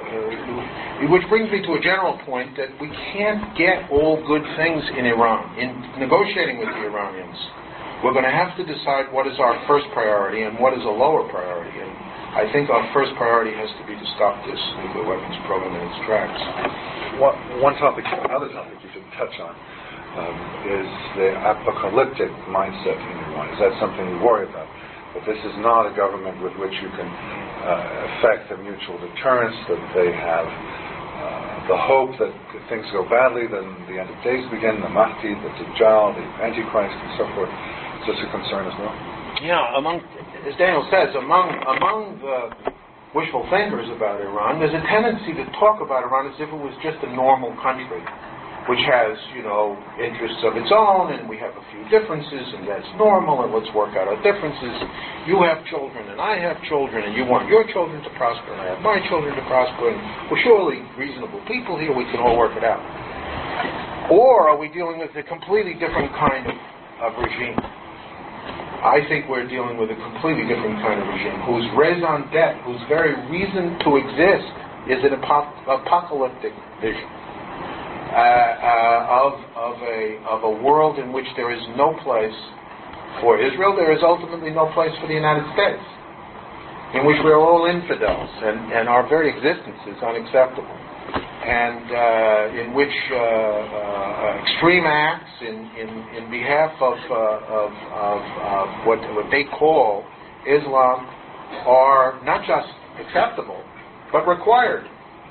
uh, which brings me to a general point that we can't get all good things in Iran. In negotiating with the Iranians, we're going to have to decide what is our first priority and what is a lower priority. And I think our first priority has to be to stop this nuclear weapons program in its tracks. One, one topic, another topic you should touch on. Um, is the apocalyptic mindset in Iran. Is that something you worry about? That this is not a government with which you can uh, effect a mutual deterrence, that they have uh, the hope that if things go badly, then the end of days begin, the Mahdi, the Dajjal, the Antichrist, and so forth. Is this a concern as well? Yeah, among, as Daniel says, among, among the wishful thinkers about Iran, there's a tendency to talk about Iran as if it was just a normal country, which has, you know, interests of its own, and we have a few differences, and that's normal, and let's work out our differences. You have children, and I have children, and you want your children to prosper, and I have my children to prosper, and we're surely reasonable people here, we can all work it out. Or are we dealing with a completely different kind of, of regime? I think we're dealing with a completely different kind of regime, whose raison d'etre, whose very reason to exist, is an apoc- apocalyptic vision. Uh, uh, of of a of a world in which there is no place for Israel, there is ultimately no place for the United States, in which we are all infidels and, and our very existence is unacceptable, and uh, in which uh, uh, extreme acts in, in, in behalf of, uh, of, of, of what what they call Islam are not just acceptable but required.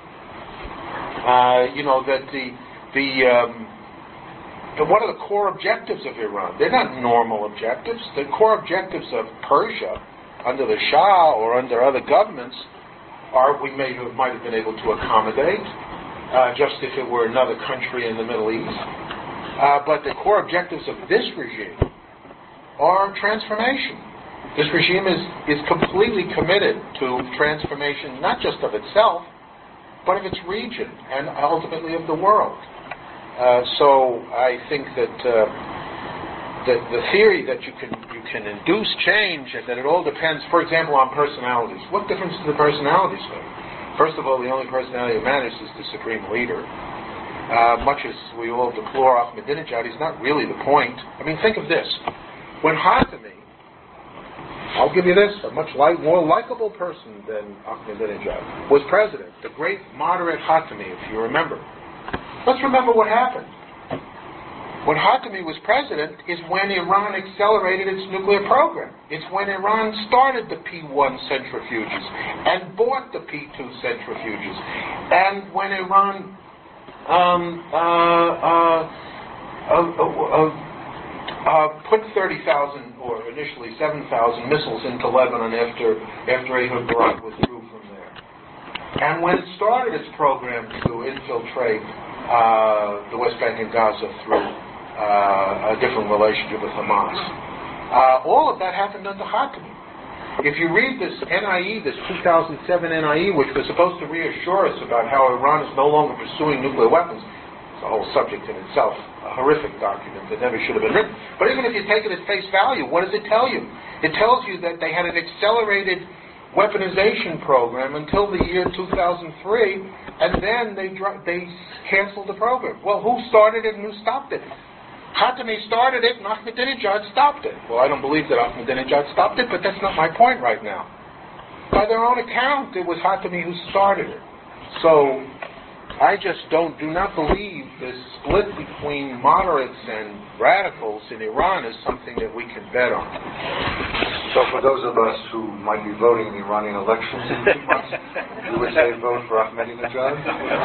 Uh, you know that the The, um, the what are the core objectives of Iran? They're not normal objectives. The core objectives of Persia, under the Shah or under other governments, are we may have, might have been able to accommodate, uh, just if it were another country in the Middle East. Uh, but the core objectives of this regime are transformation. This regime is, is completely committed to transformation, not just of itself, but of its region and ultimately of the world. Uh, so I think that uh, the, the theory that you can you can induce change and that it all depends, for example, on personalities. What difference do the personalities make? First of all, the only personality that matters is the supreme leader. Uh, much as we all deplore Ahmadinejad, he's not really the point. I mean, think of this. When Khatami, I'll give you this, a much like, more likable person than Ahmadinejad, was president, the great moderate Khatami, if you remember. Let's remember what happened. When Khatami was president is when Iran accelerated its nuclear program. It's when Iran started the P one centrifuges and bought the P two centrifuges. And when Iran um, uh, uh, uh, uh, uh, put thirty thousand, or initially seven thousand missiles into Lebanon after, after Ehud Barak withdrew from there. And when it started its program to infiltrate uh, the West Bank and Gaza through Uh, a different relationship with Hamas. Uh, all of that happened under Khatami. If you read this N I E, this two thousand seven N I E, which was supposed to reassure us about how Iran is no longer pursuing nuclear weapons, it's a whole subject in itself, a horrific document that never should have been written. But even if you take it at face value, what does it tell you? It tells you that they had an accelerated weaponization program until the year two thousand three, and then they dr- they canceled the program. Well, who started it and who stopped it? Khatami started it and Ahmadinejad stopped it. Well, I don't believe that Ahmadinejad stopped it, but that's not my point right now. By their own account, it was Khatami who started it. So I just don't, do not believe this split between moderates and radicals in Iran is something that we can bet on. So for those of us who might be voting in the Iranian elections in two months, you would say vote for Ahmadinejad?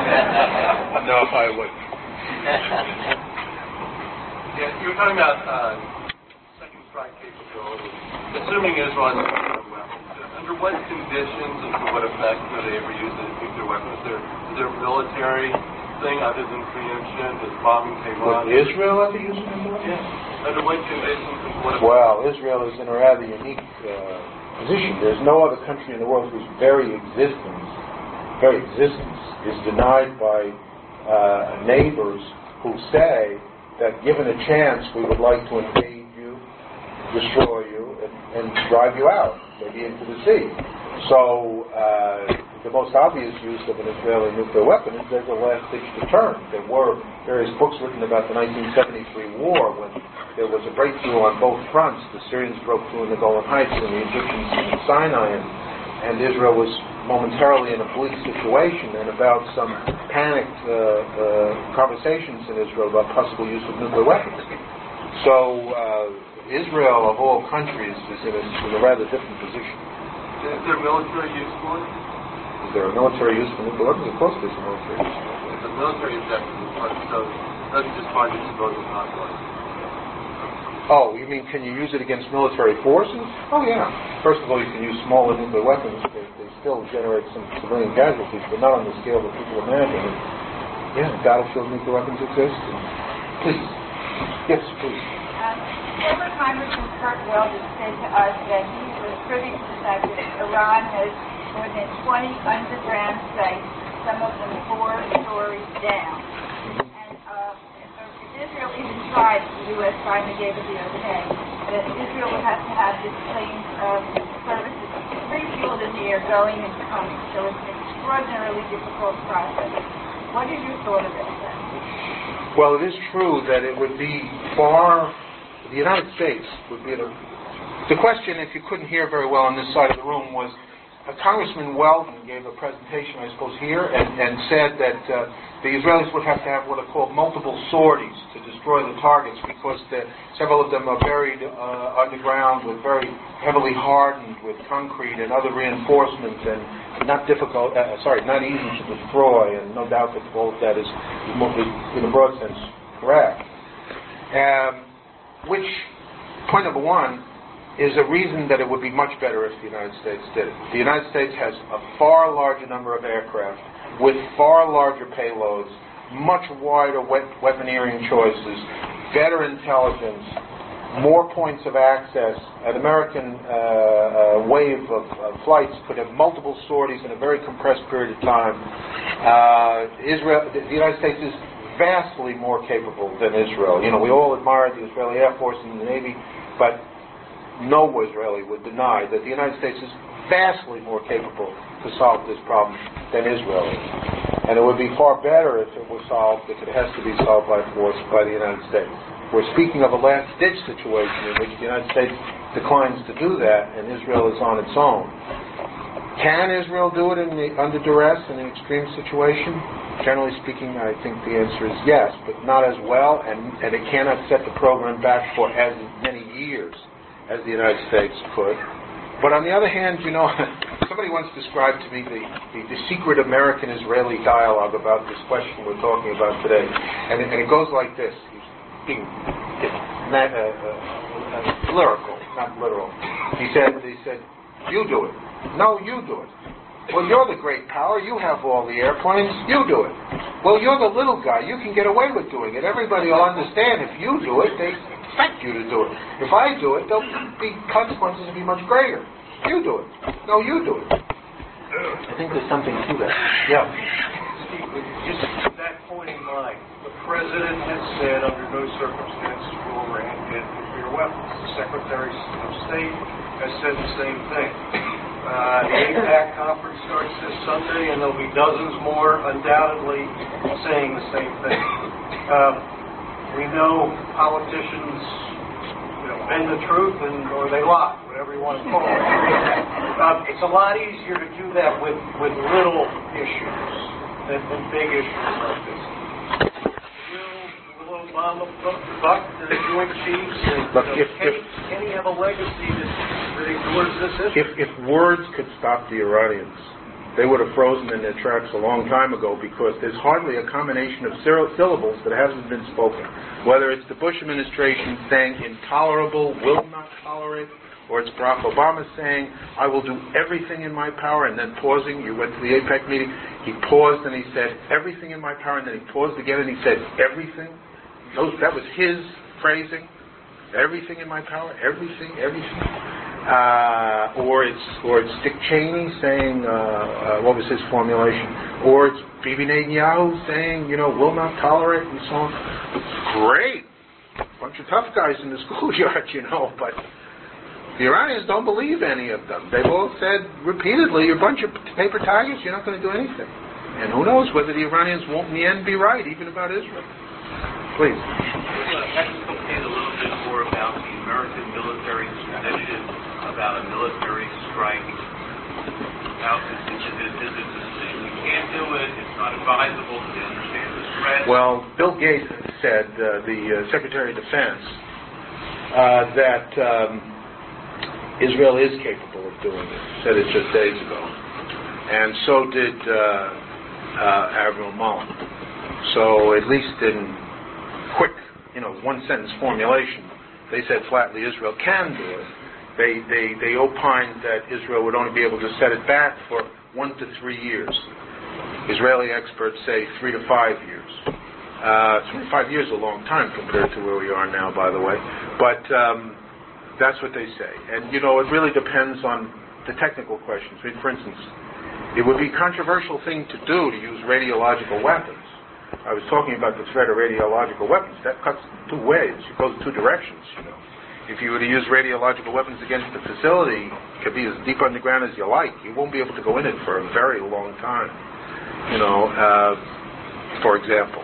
No, I wouldn't. Yeah, you were talking about uh, second strike capability. Assuming Israel has nuclear weapons, under what conditions and to what effect do they ever use the nuclear weapons? Is there, is there a military thing other than preemption? Does bombing Tehran? Would Israel ever use nuclear weapons? Yeah. Under what conditions and to what effect? Well, Israel is in a rather unique uh, position. There's no other country in the world whose very existence, very existence, is denied by uh, neighbors who say that given a chance, we would like to invade you, destroy you, and, and drive you out, maybe into the sea. So uh, the most obvious use of an Israeli nuclear weapon is as a last-ditch deterrent. There were various books written about the nineteen seventy-three war when there was a breakthrough on both fronts. The Syrians broke through in the Golan Heights and the Egyptians in Sinai, and, and Israel was momentarily in a bleak situation, and about some panicked uh, uh, conversations in Israel about possible use of nuclear weapons. So uh, Israel, of all countries, is in a, in a rather different position. Is there military use for it? Is there a military use for nuclear weapons? Of course there's a military use for it. The military is definitely part of it, so it doesn't just target civilian populace. Oh, you mean can you use it against military forces? Oh, yeah. First of all, you can use smaller nuclear weapons. They, they still generate some civilian casualties, but not on the scale that people imagine. And, yeah, battlefield nuclear weapons exist. And, please. Yes, please. Um, former Congressman Kurt Weldon said to us that he was privy to the fact that Iran has more than twenty underground sites, some of them four stories down. And uh, if Israel even tried, the U S finally gave it the okay, that Israel would have to have this plane um, services refueled in the air going and coming. So it's an extraordinarily difficult process. What is your thought about that? Well, it is true that it would be far, the United States would be, a, the question, if you couldn't hear very well on this side of the room, was uh, Congressman Weldon gave a presentation, I suppose, here, and, and said that uh, the Israelis would have to have what are called multiple sorties to destroy the targets because the, several of them are buried uh, underground with very heavily hardened with concrete and other reinforcements and not difficult, uh, sorry, not easy to destroy, and no doubt that all of that is, is in a broad sense, correct. Um, which, point number one, is a reason that it would be much better if the United States did it. The United States has a far larger number of aircraft with far larger payloads, much wider we- weaponeering choices, better intelligence, more points of access. An American uh, uh, wave of uh, flights could have multiple sorties in a very compressed period of time. Uh, Israel, the United States is vastly more capable than Israel. You know, we all admire the Israeli Air Force and the Navy, but no Israeli would deny that the United States is vastly more capable to solve this problem than Israel is. And it would be far better if it were solved, if it has to be solved by force, by the United States. We're speaking of a last-ditch situation in which the United States declines to do that, and Israel is on its own. Can Israel do it in the, under duress in an extreme situation? Generally speaking, I think the answer is yes, but not as well, and, and it cannot set the program back for as many years as the United States could. But on the other hand, you know, somebody once described to me the, the, the secret American-Israeli dialogue about this question we're talking about today, and it, and it goes like this. Being uh, uh, uh, lyrical, not literal. He said, he said, you do it. No, you do it. Well, you're the great power. You have all the airplanes. You do it. Well, you're the little guy. You can get away with doing it. Everybody will understand if you do it, they expect you to do it. If I do it, there'll be consequences will be much greater. You do it. No, you do it. I think there's something to that. Yeah. Steve, just to that point in mind, the President has said under no circumstances will Iran get nuclear weapons. The Secretary of State has said the same thing. Uh, the AIPAC conference starts this Sunday, and there'll be dozens more undoubtedly saying the same thing. Uh, we know politicians, you know, bend the truth and or they lie, whatever you want to call it. Uh, it's a lot easier to do that with, with little issues than, than big issues like this. Will, will Obama buck the Joint Chiefs? And, Look, you know, if, can, if, he, can he have a legacy that, that ignores this issue? If, if words could stop the Iranians, they would have frozen in their tracks a long time ago, because there's hardly a combination of syllables that hasn't been spoken. Whether it's the Bush administration saying intolerable, will not tolerate, or it's Barack Obama saying, I will do everything in my power, and then pausing. You went to the AIPAC meeting, he paused and he said, everything in my power, and then he paused again and he said, everything. Those, that was his phrasing. Everything in my power, everything, everything. Uh, or it's or it's Dick Cheney saying, uh, uh, what was his formulation? Or it's Bibi Netanyahu saying, you know, will not tolerate, and so on. Great. Bunch of tough guys in the schoolyard, you know, but the Iranians don't believe any of them. They've all said repeatedly, you're a bunch of paper tigers, you're not going to do anything. And who knows whether the Iranians won't in the end be right, even about Israel. Please. I'd like to complain a little bit more about the American military's position about a military strike. Now, is it, is it a decision we can't do it? It's not advisable. Do they understand the threat? Well, Bill Gates said, uh, the uh, Secretary of Defense, uh, that um, Israel is capable of doing it. Said it just days ago. And so did uh, uh, Admiral Mullen. So at least in quick, you know, one-sentence formulation, they said flatly Israel can do it. They, they, they opined that Israel would only be able to set it back for one to three years. Israeli experts say three to five years. Uh, three to five years is a long time compared to where we are now, by the way. But um, that's what they say. And, you know, it really depends on the technical questions. I mean, for instance, it would be a controversial thing to do to use radiological weapons. I was talking about the threat of radiological weapons. That cuts two ways. It goes two directions, you know. If you were to use radiological weapons against the facility, it could be as deep underground as you like. You won't be able to go in it for a very long time, you know, uh, for example.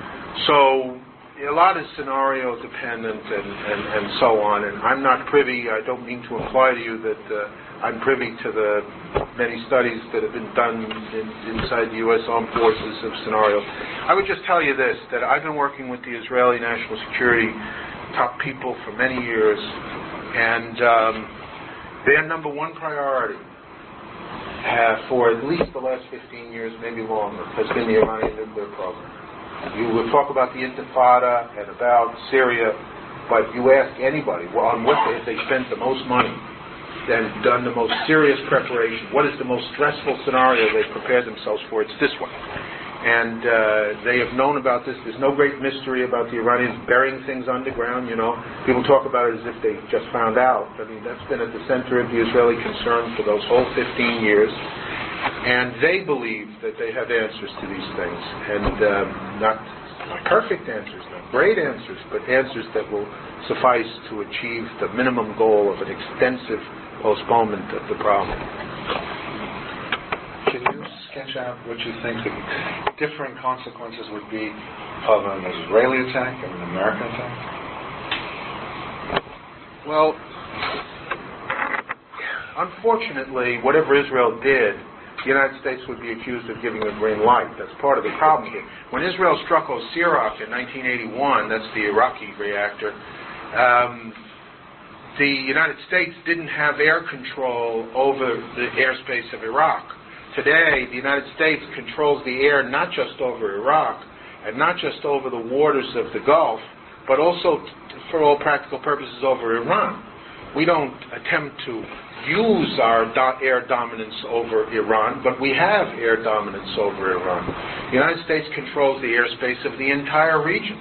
So a lot is scenario dependent and, and, and so on. And I'm not privy, I don't mean to imply to you that uh, I'm privy to the many studies that have been done in, inside the U S Armed Forces of scenarios. I would just tell you this, that I've been working with the Israeli National Security top people for many years, and um, their number one priority uh, for at least the last fifteen years, maybe longer, has been the Iranian nuclear program. You will talk about the Intifada and about Syria, but you ask anybody, well, on what they, they spent the most money and done the most serious preparation, what is the most stressful scenario they've prepared themselves for, it's this one. And uh, they have known about this. There's no great mystery about the Iranians burying things underground, you know. People talk about it as if they just found out. I mean, that's been at the center of the Israeli concern for those whole fifteen years. And they believe that they have answers to these things. And um, not, not perfect answers, not great answers, but answers that will suffice to achieve the minimum goal of an extensive postponement of the problem. Can you sketch out what you think the different consequences would be of an Israeli attack and an American attack? Well, unfortunately, whatever Israel did, the United States would be accused of giving a green light. That's part of the problem here. When Israel struck Osirak in nineteen eighty-one, that's the Iraqi reactor, um, the United States didn't have air control over the airspace of Iraq. Today, the United States controls the air not just over Iraq and not just over the waters of the Gulf, but also, for all practical purposes, over Iran. We don't attempt to use our do- air dominance over Iran, but we have air dominance over Iran. The United States controls the airspace of the entire region.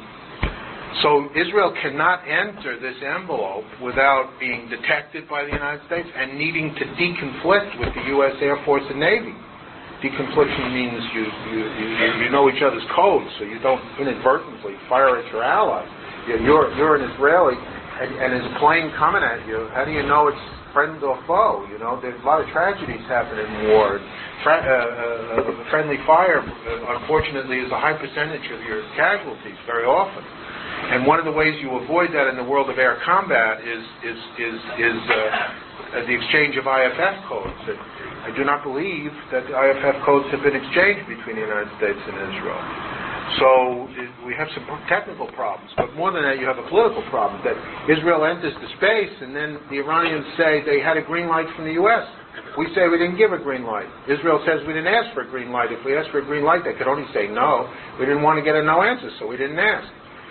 So Israel cannot enter this envelope without being detected by the United States and needing to deconflict with the U S Air Force and Navy. Deconfliction means you, you, you, you know each other's codes, so you don't inadvertently fire at your ally. You're, you're an Israeli, and, and there's a plane coming at you. How do you know it's friend or foe? You know, there's a lot of tragedies happen in war. Fra- uh, uh, friendly fire, uh, unfortunately, is a high percentage of your casualties very often. And one of the ways you avoid that in the world of air combat is is is, is uh, the exchange of I F F codes. And I do not believe that the I F F codes have been exchanged between the United States and Israel. So we have some technical problems, but more than that, you have a political problem, that Israel enters the space, and then the Iranians say they had a green light from the U S. We say we didn't give a green light. Israel says we didn't ask for a green light. If we asked for a green light, they could only say no. We didn't want to get a no answer, so we didn't ask.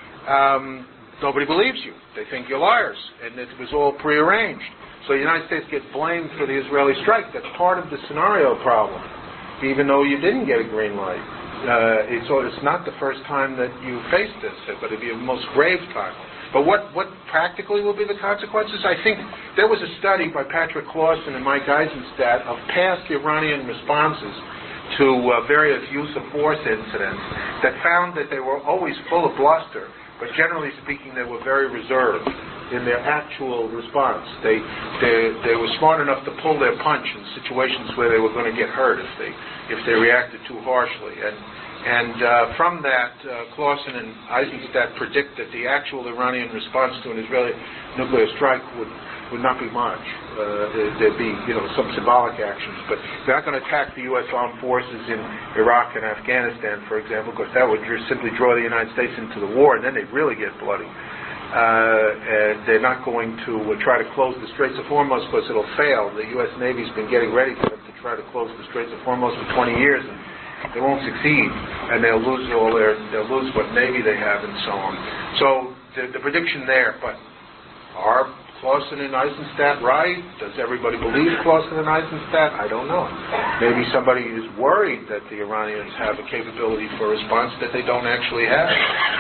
Um, nobody believes you. They think you're liars, and it was all prearranged. So the United States gets blamed for the Israeli strike. That's part of the scenario problem, even though you didn't get a green light. Uh, it's, it's not the first time that you face this, but it'd be a most grave time. But what, what practically will be the consequences? I think there was a study by Patrick Clausen and Mike Eisenstadt of past Iranian responses to uh, various use of force incidents that found that they were always full of bluster, but generally speaking, they were very reserved in their actual response. They, they they were smart enough to pull their punch in situations where they were going to get hurt if they if they reacted too harshly. And and uh, from that, uh, Clausen and Eisenstadt predict that the actual Iranian response to an Israeli nuclear strike would would not be much. Uh, there, there'd be you know some symbolic actions, but they're not going to attack the U S armed forces in Iraq and Afghanistan, for example, because that would just simply draw the United States into the war, and then they'd really get bloody. Uh, and they're not going to uh, try to close the Straits of Hormuz because it'll fail. The U S Navy's been getting ready for them to try to close the Straits of Hormuz for twenty years, and they won't succeed, and they'll lose all their, they'll lose what Navy they have, and so on. So the, the prediction there, but are Clausen and Eisenstadt right? Does everybody believe Clausen and Eisenstadt? I don't know. Maybe somebody is worried that the Iranians have a capability for response that they don't actually have.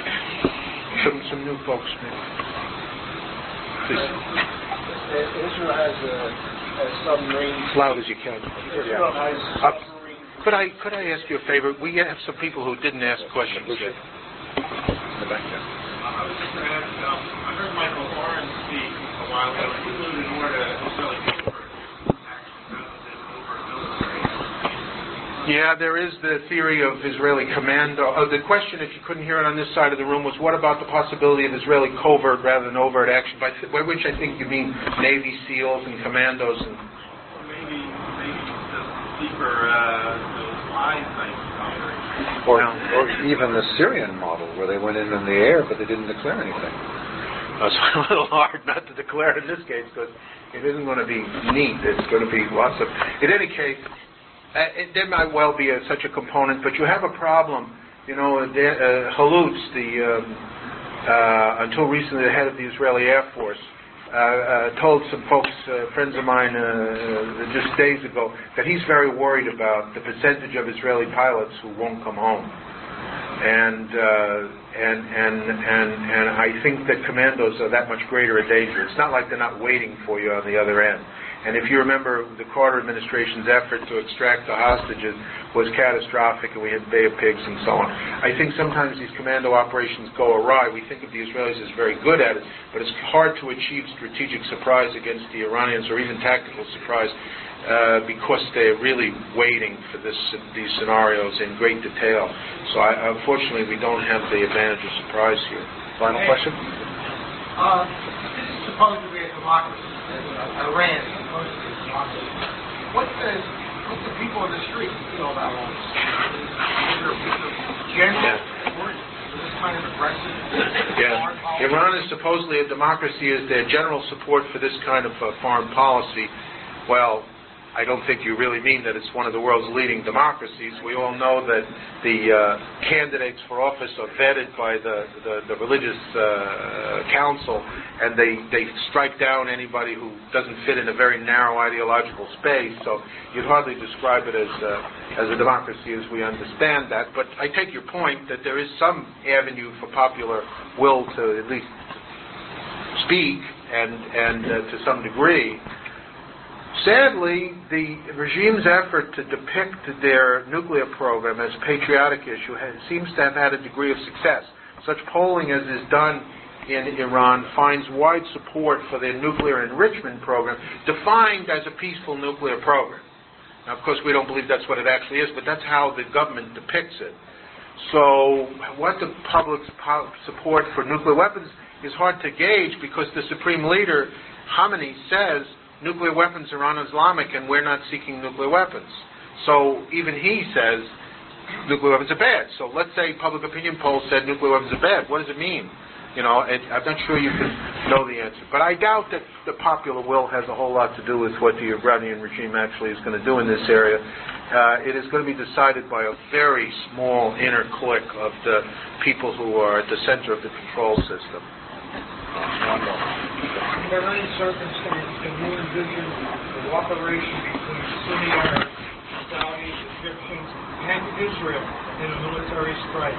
Some, some new folks, maybe. Please. Israel has a, a submarine. As loud as you can. Israel has Uh, submarine. could I could I ask you a favor? We have some people who didn't ask questions yet. In the back there. I was just going to ask, um, I heard Michael Oren speak a while ago. He alluded more to Israeli covert action rather than overt military. Yeah, there is the theory of Israeli commando. Uh, the question, if you couldn't hear it on this side of the room, was what about the possibility of Israeli covert rather than overt action, by, th- by which I think you mean Navy SEALs and commandos. And Or maybe, maybe the deeper, uh, those lies type coverage. Or, or even the Syrian model, where they went in in the air, but they didn't declare anything. Uh, it's a little hard not to declare in this case, because it isn't going to be neat. It's going to be lots of... In any case, uh, it, there might well be a, such a component, but you have a problem. You know, uh, uh, Halutz, the, um, uh, until recently the head of the Israeli Air Force, uh, told some folks, uh, friends of mine, uh, just days ago, that he's very worried about the percentage of Israeli pilots who won't come home. And uh, and and and and I think that commandos are that much greater a danger. It's not like they're not waiting for you on the other end. And if you remember, the Carter administration's effort to extract the hostages was catastrophic, and we had Bay of Pigs and so on. I think sometimes these commando operations go awry. We think of the Israelis as very good at it, but it's hard to achieve strategic surprise against the Iranians, or even tactical surprise, uh, because they're really waiting for this, these scenarios in great detail. So I, unfortunately, we don't have the advantage of surprise here. Final question? Uh, this is supposed to be a democracy. Uh, Iran is supposed to be a democracy. What does what the people in the street feel about all this? Is there general support for this kind of aggressive foreign policy? Yeah. Iran is supposedly a democracy. Is there general support for this kind of uh, foreign policy? Well, I don't think you really mean that it's one of the world's leading democracies. We all know that the uh, candidates for office are vetted by the, the, the religious uh, council, and they, they strike down anybody who doesn't fit in a very narrow ideological space. So you'd hardly describe it as, uh, as a democracy as we understand that. But I take your point that there is some avenue for popular will to at least speak, and, and uh, to some degree. Sadly, the regime's effort to depict their nuclear program as a patriotic issue has, seems to have had a degree of success. Such polling as is done in Iran finds wide support for their nuclear enrichment program, defined as a peaceful nuclear program. Now, of course, we don't believe that's what it actually is, but that's how the government depicts it. So what the public's po- support for nuclear weapons is hard to gauge, because the supreme leader, Khamenei, says nuclear weapons are un-Islamic and we're not seeking nuclear weapons. So even he says nuclear weapons are bad. So let's say public opinion polls said nuclear weapons are bad. What does it mean? You know, it, I'm not sure you can know the answer. But I doubt that the popular will has a whole lot to do with what the Iranian regime actually is going to do in this area. Uh, it is going to be decided by a very small inner clique of the people who are at the center of the control system. Under any circumstances, can you envision the cooperation between Sunni Arabs, Saudis, Egyptians, and Israel in a military strike?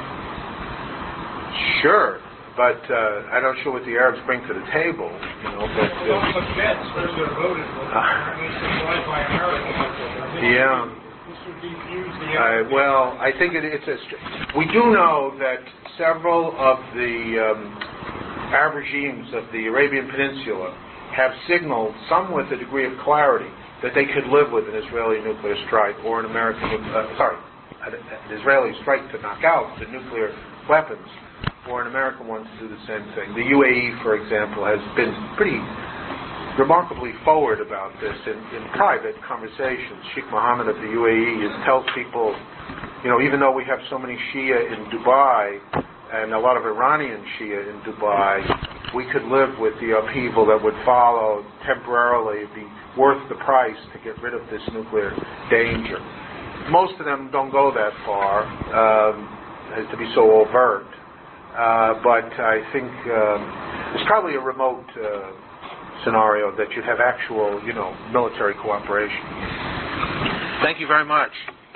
Sure, but uh, I'm not sure what the Arabs bring to the table. You know, but uh, Well, but bets, those that are voted for, I mean, supplied by America. yeah. This would defuse the Uh, well, I think it, it's a. We do know that several of the um, Arab regimes of the Arabian Peninsula have signaled, some with a degree of clarity, that they could live with an Israeli nuclear strike or an American, uh, sorry, an, an Israeli strike to knock out the nuclear weapons, or an American one to do the same thing. The U A E, for example, has been pretty remarkably forward about this in, in private conversations. Sheikh Mohammed of the U A E is, tells people, you know, even though we have so many Shia in Dubai, and a lot of Iranian Shia in Dubai, we could live with the upheaval that would follow temporarily. It'd be worth the price to get rid of this nuclear danger. Most of them don't go that far, um, as to be so overt, uh, but I think um, it's probably a remote uh, scenario that you'd have actual, you know, military cooperation. Thank you very much.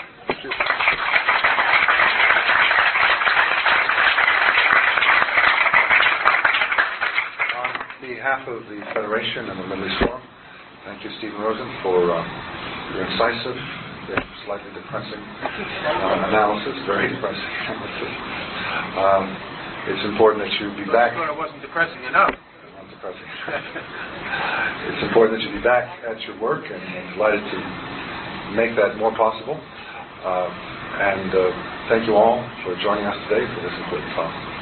On behalf of the Federation and the Middle East Forum, thank you, Stephen Rosen, for uh, your incisive, yet slightly depressing uh, analysis, very depressing analysis. Um, it's important that you be back. I thought it wasn't depressing enough. Not depressing. It's important that you be back at your work, and I'm delighted to make that more possible. Uh, and uh, thank you all for joining us today for this important talk.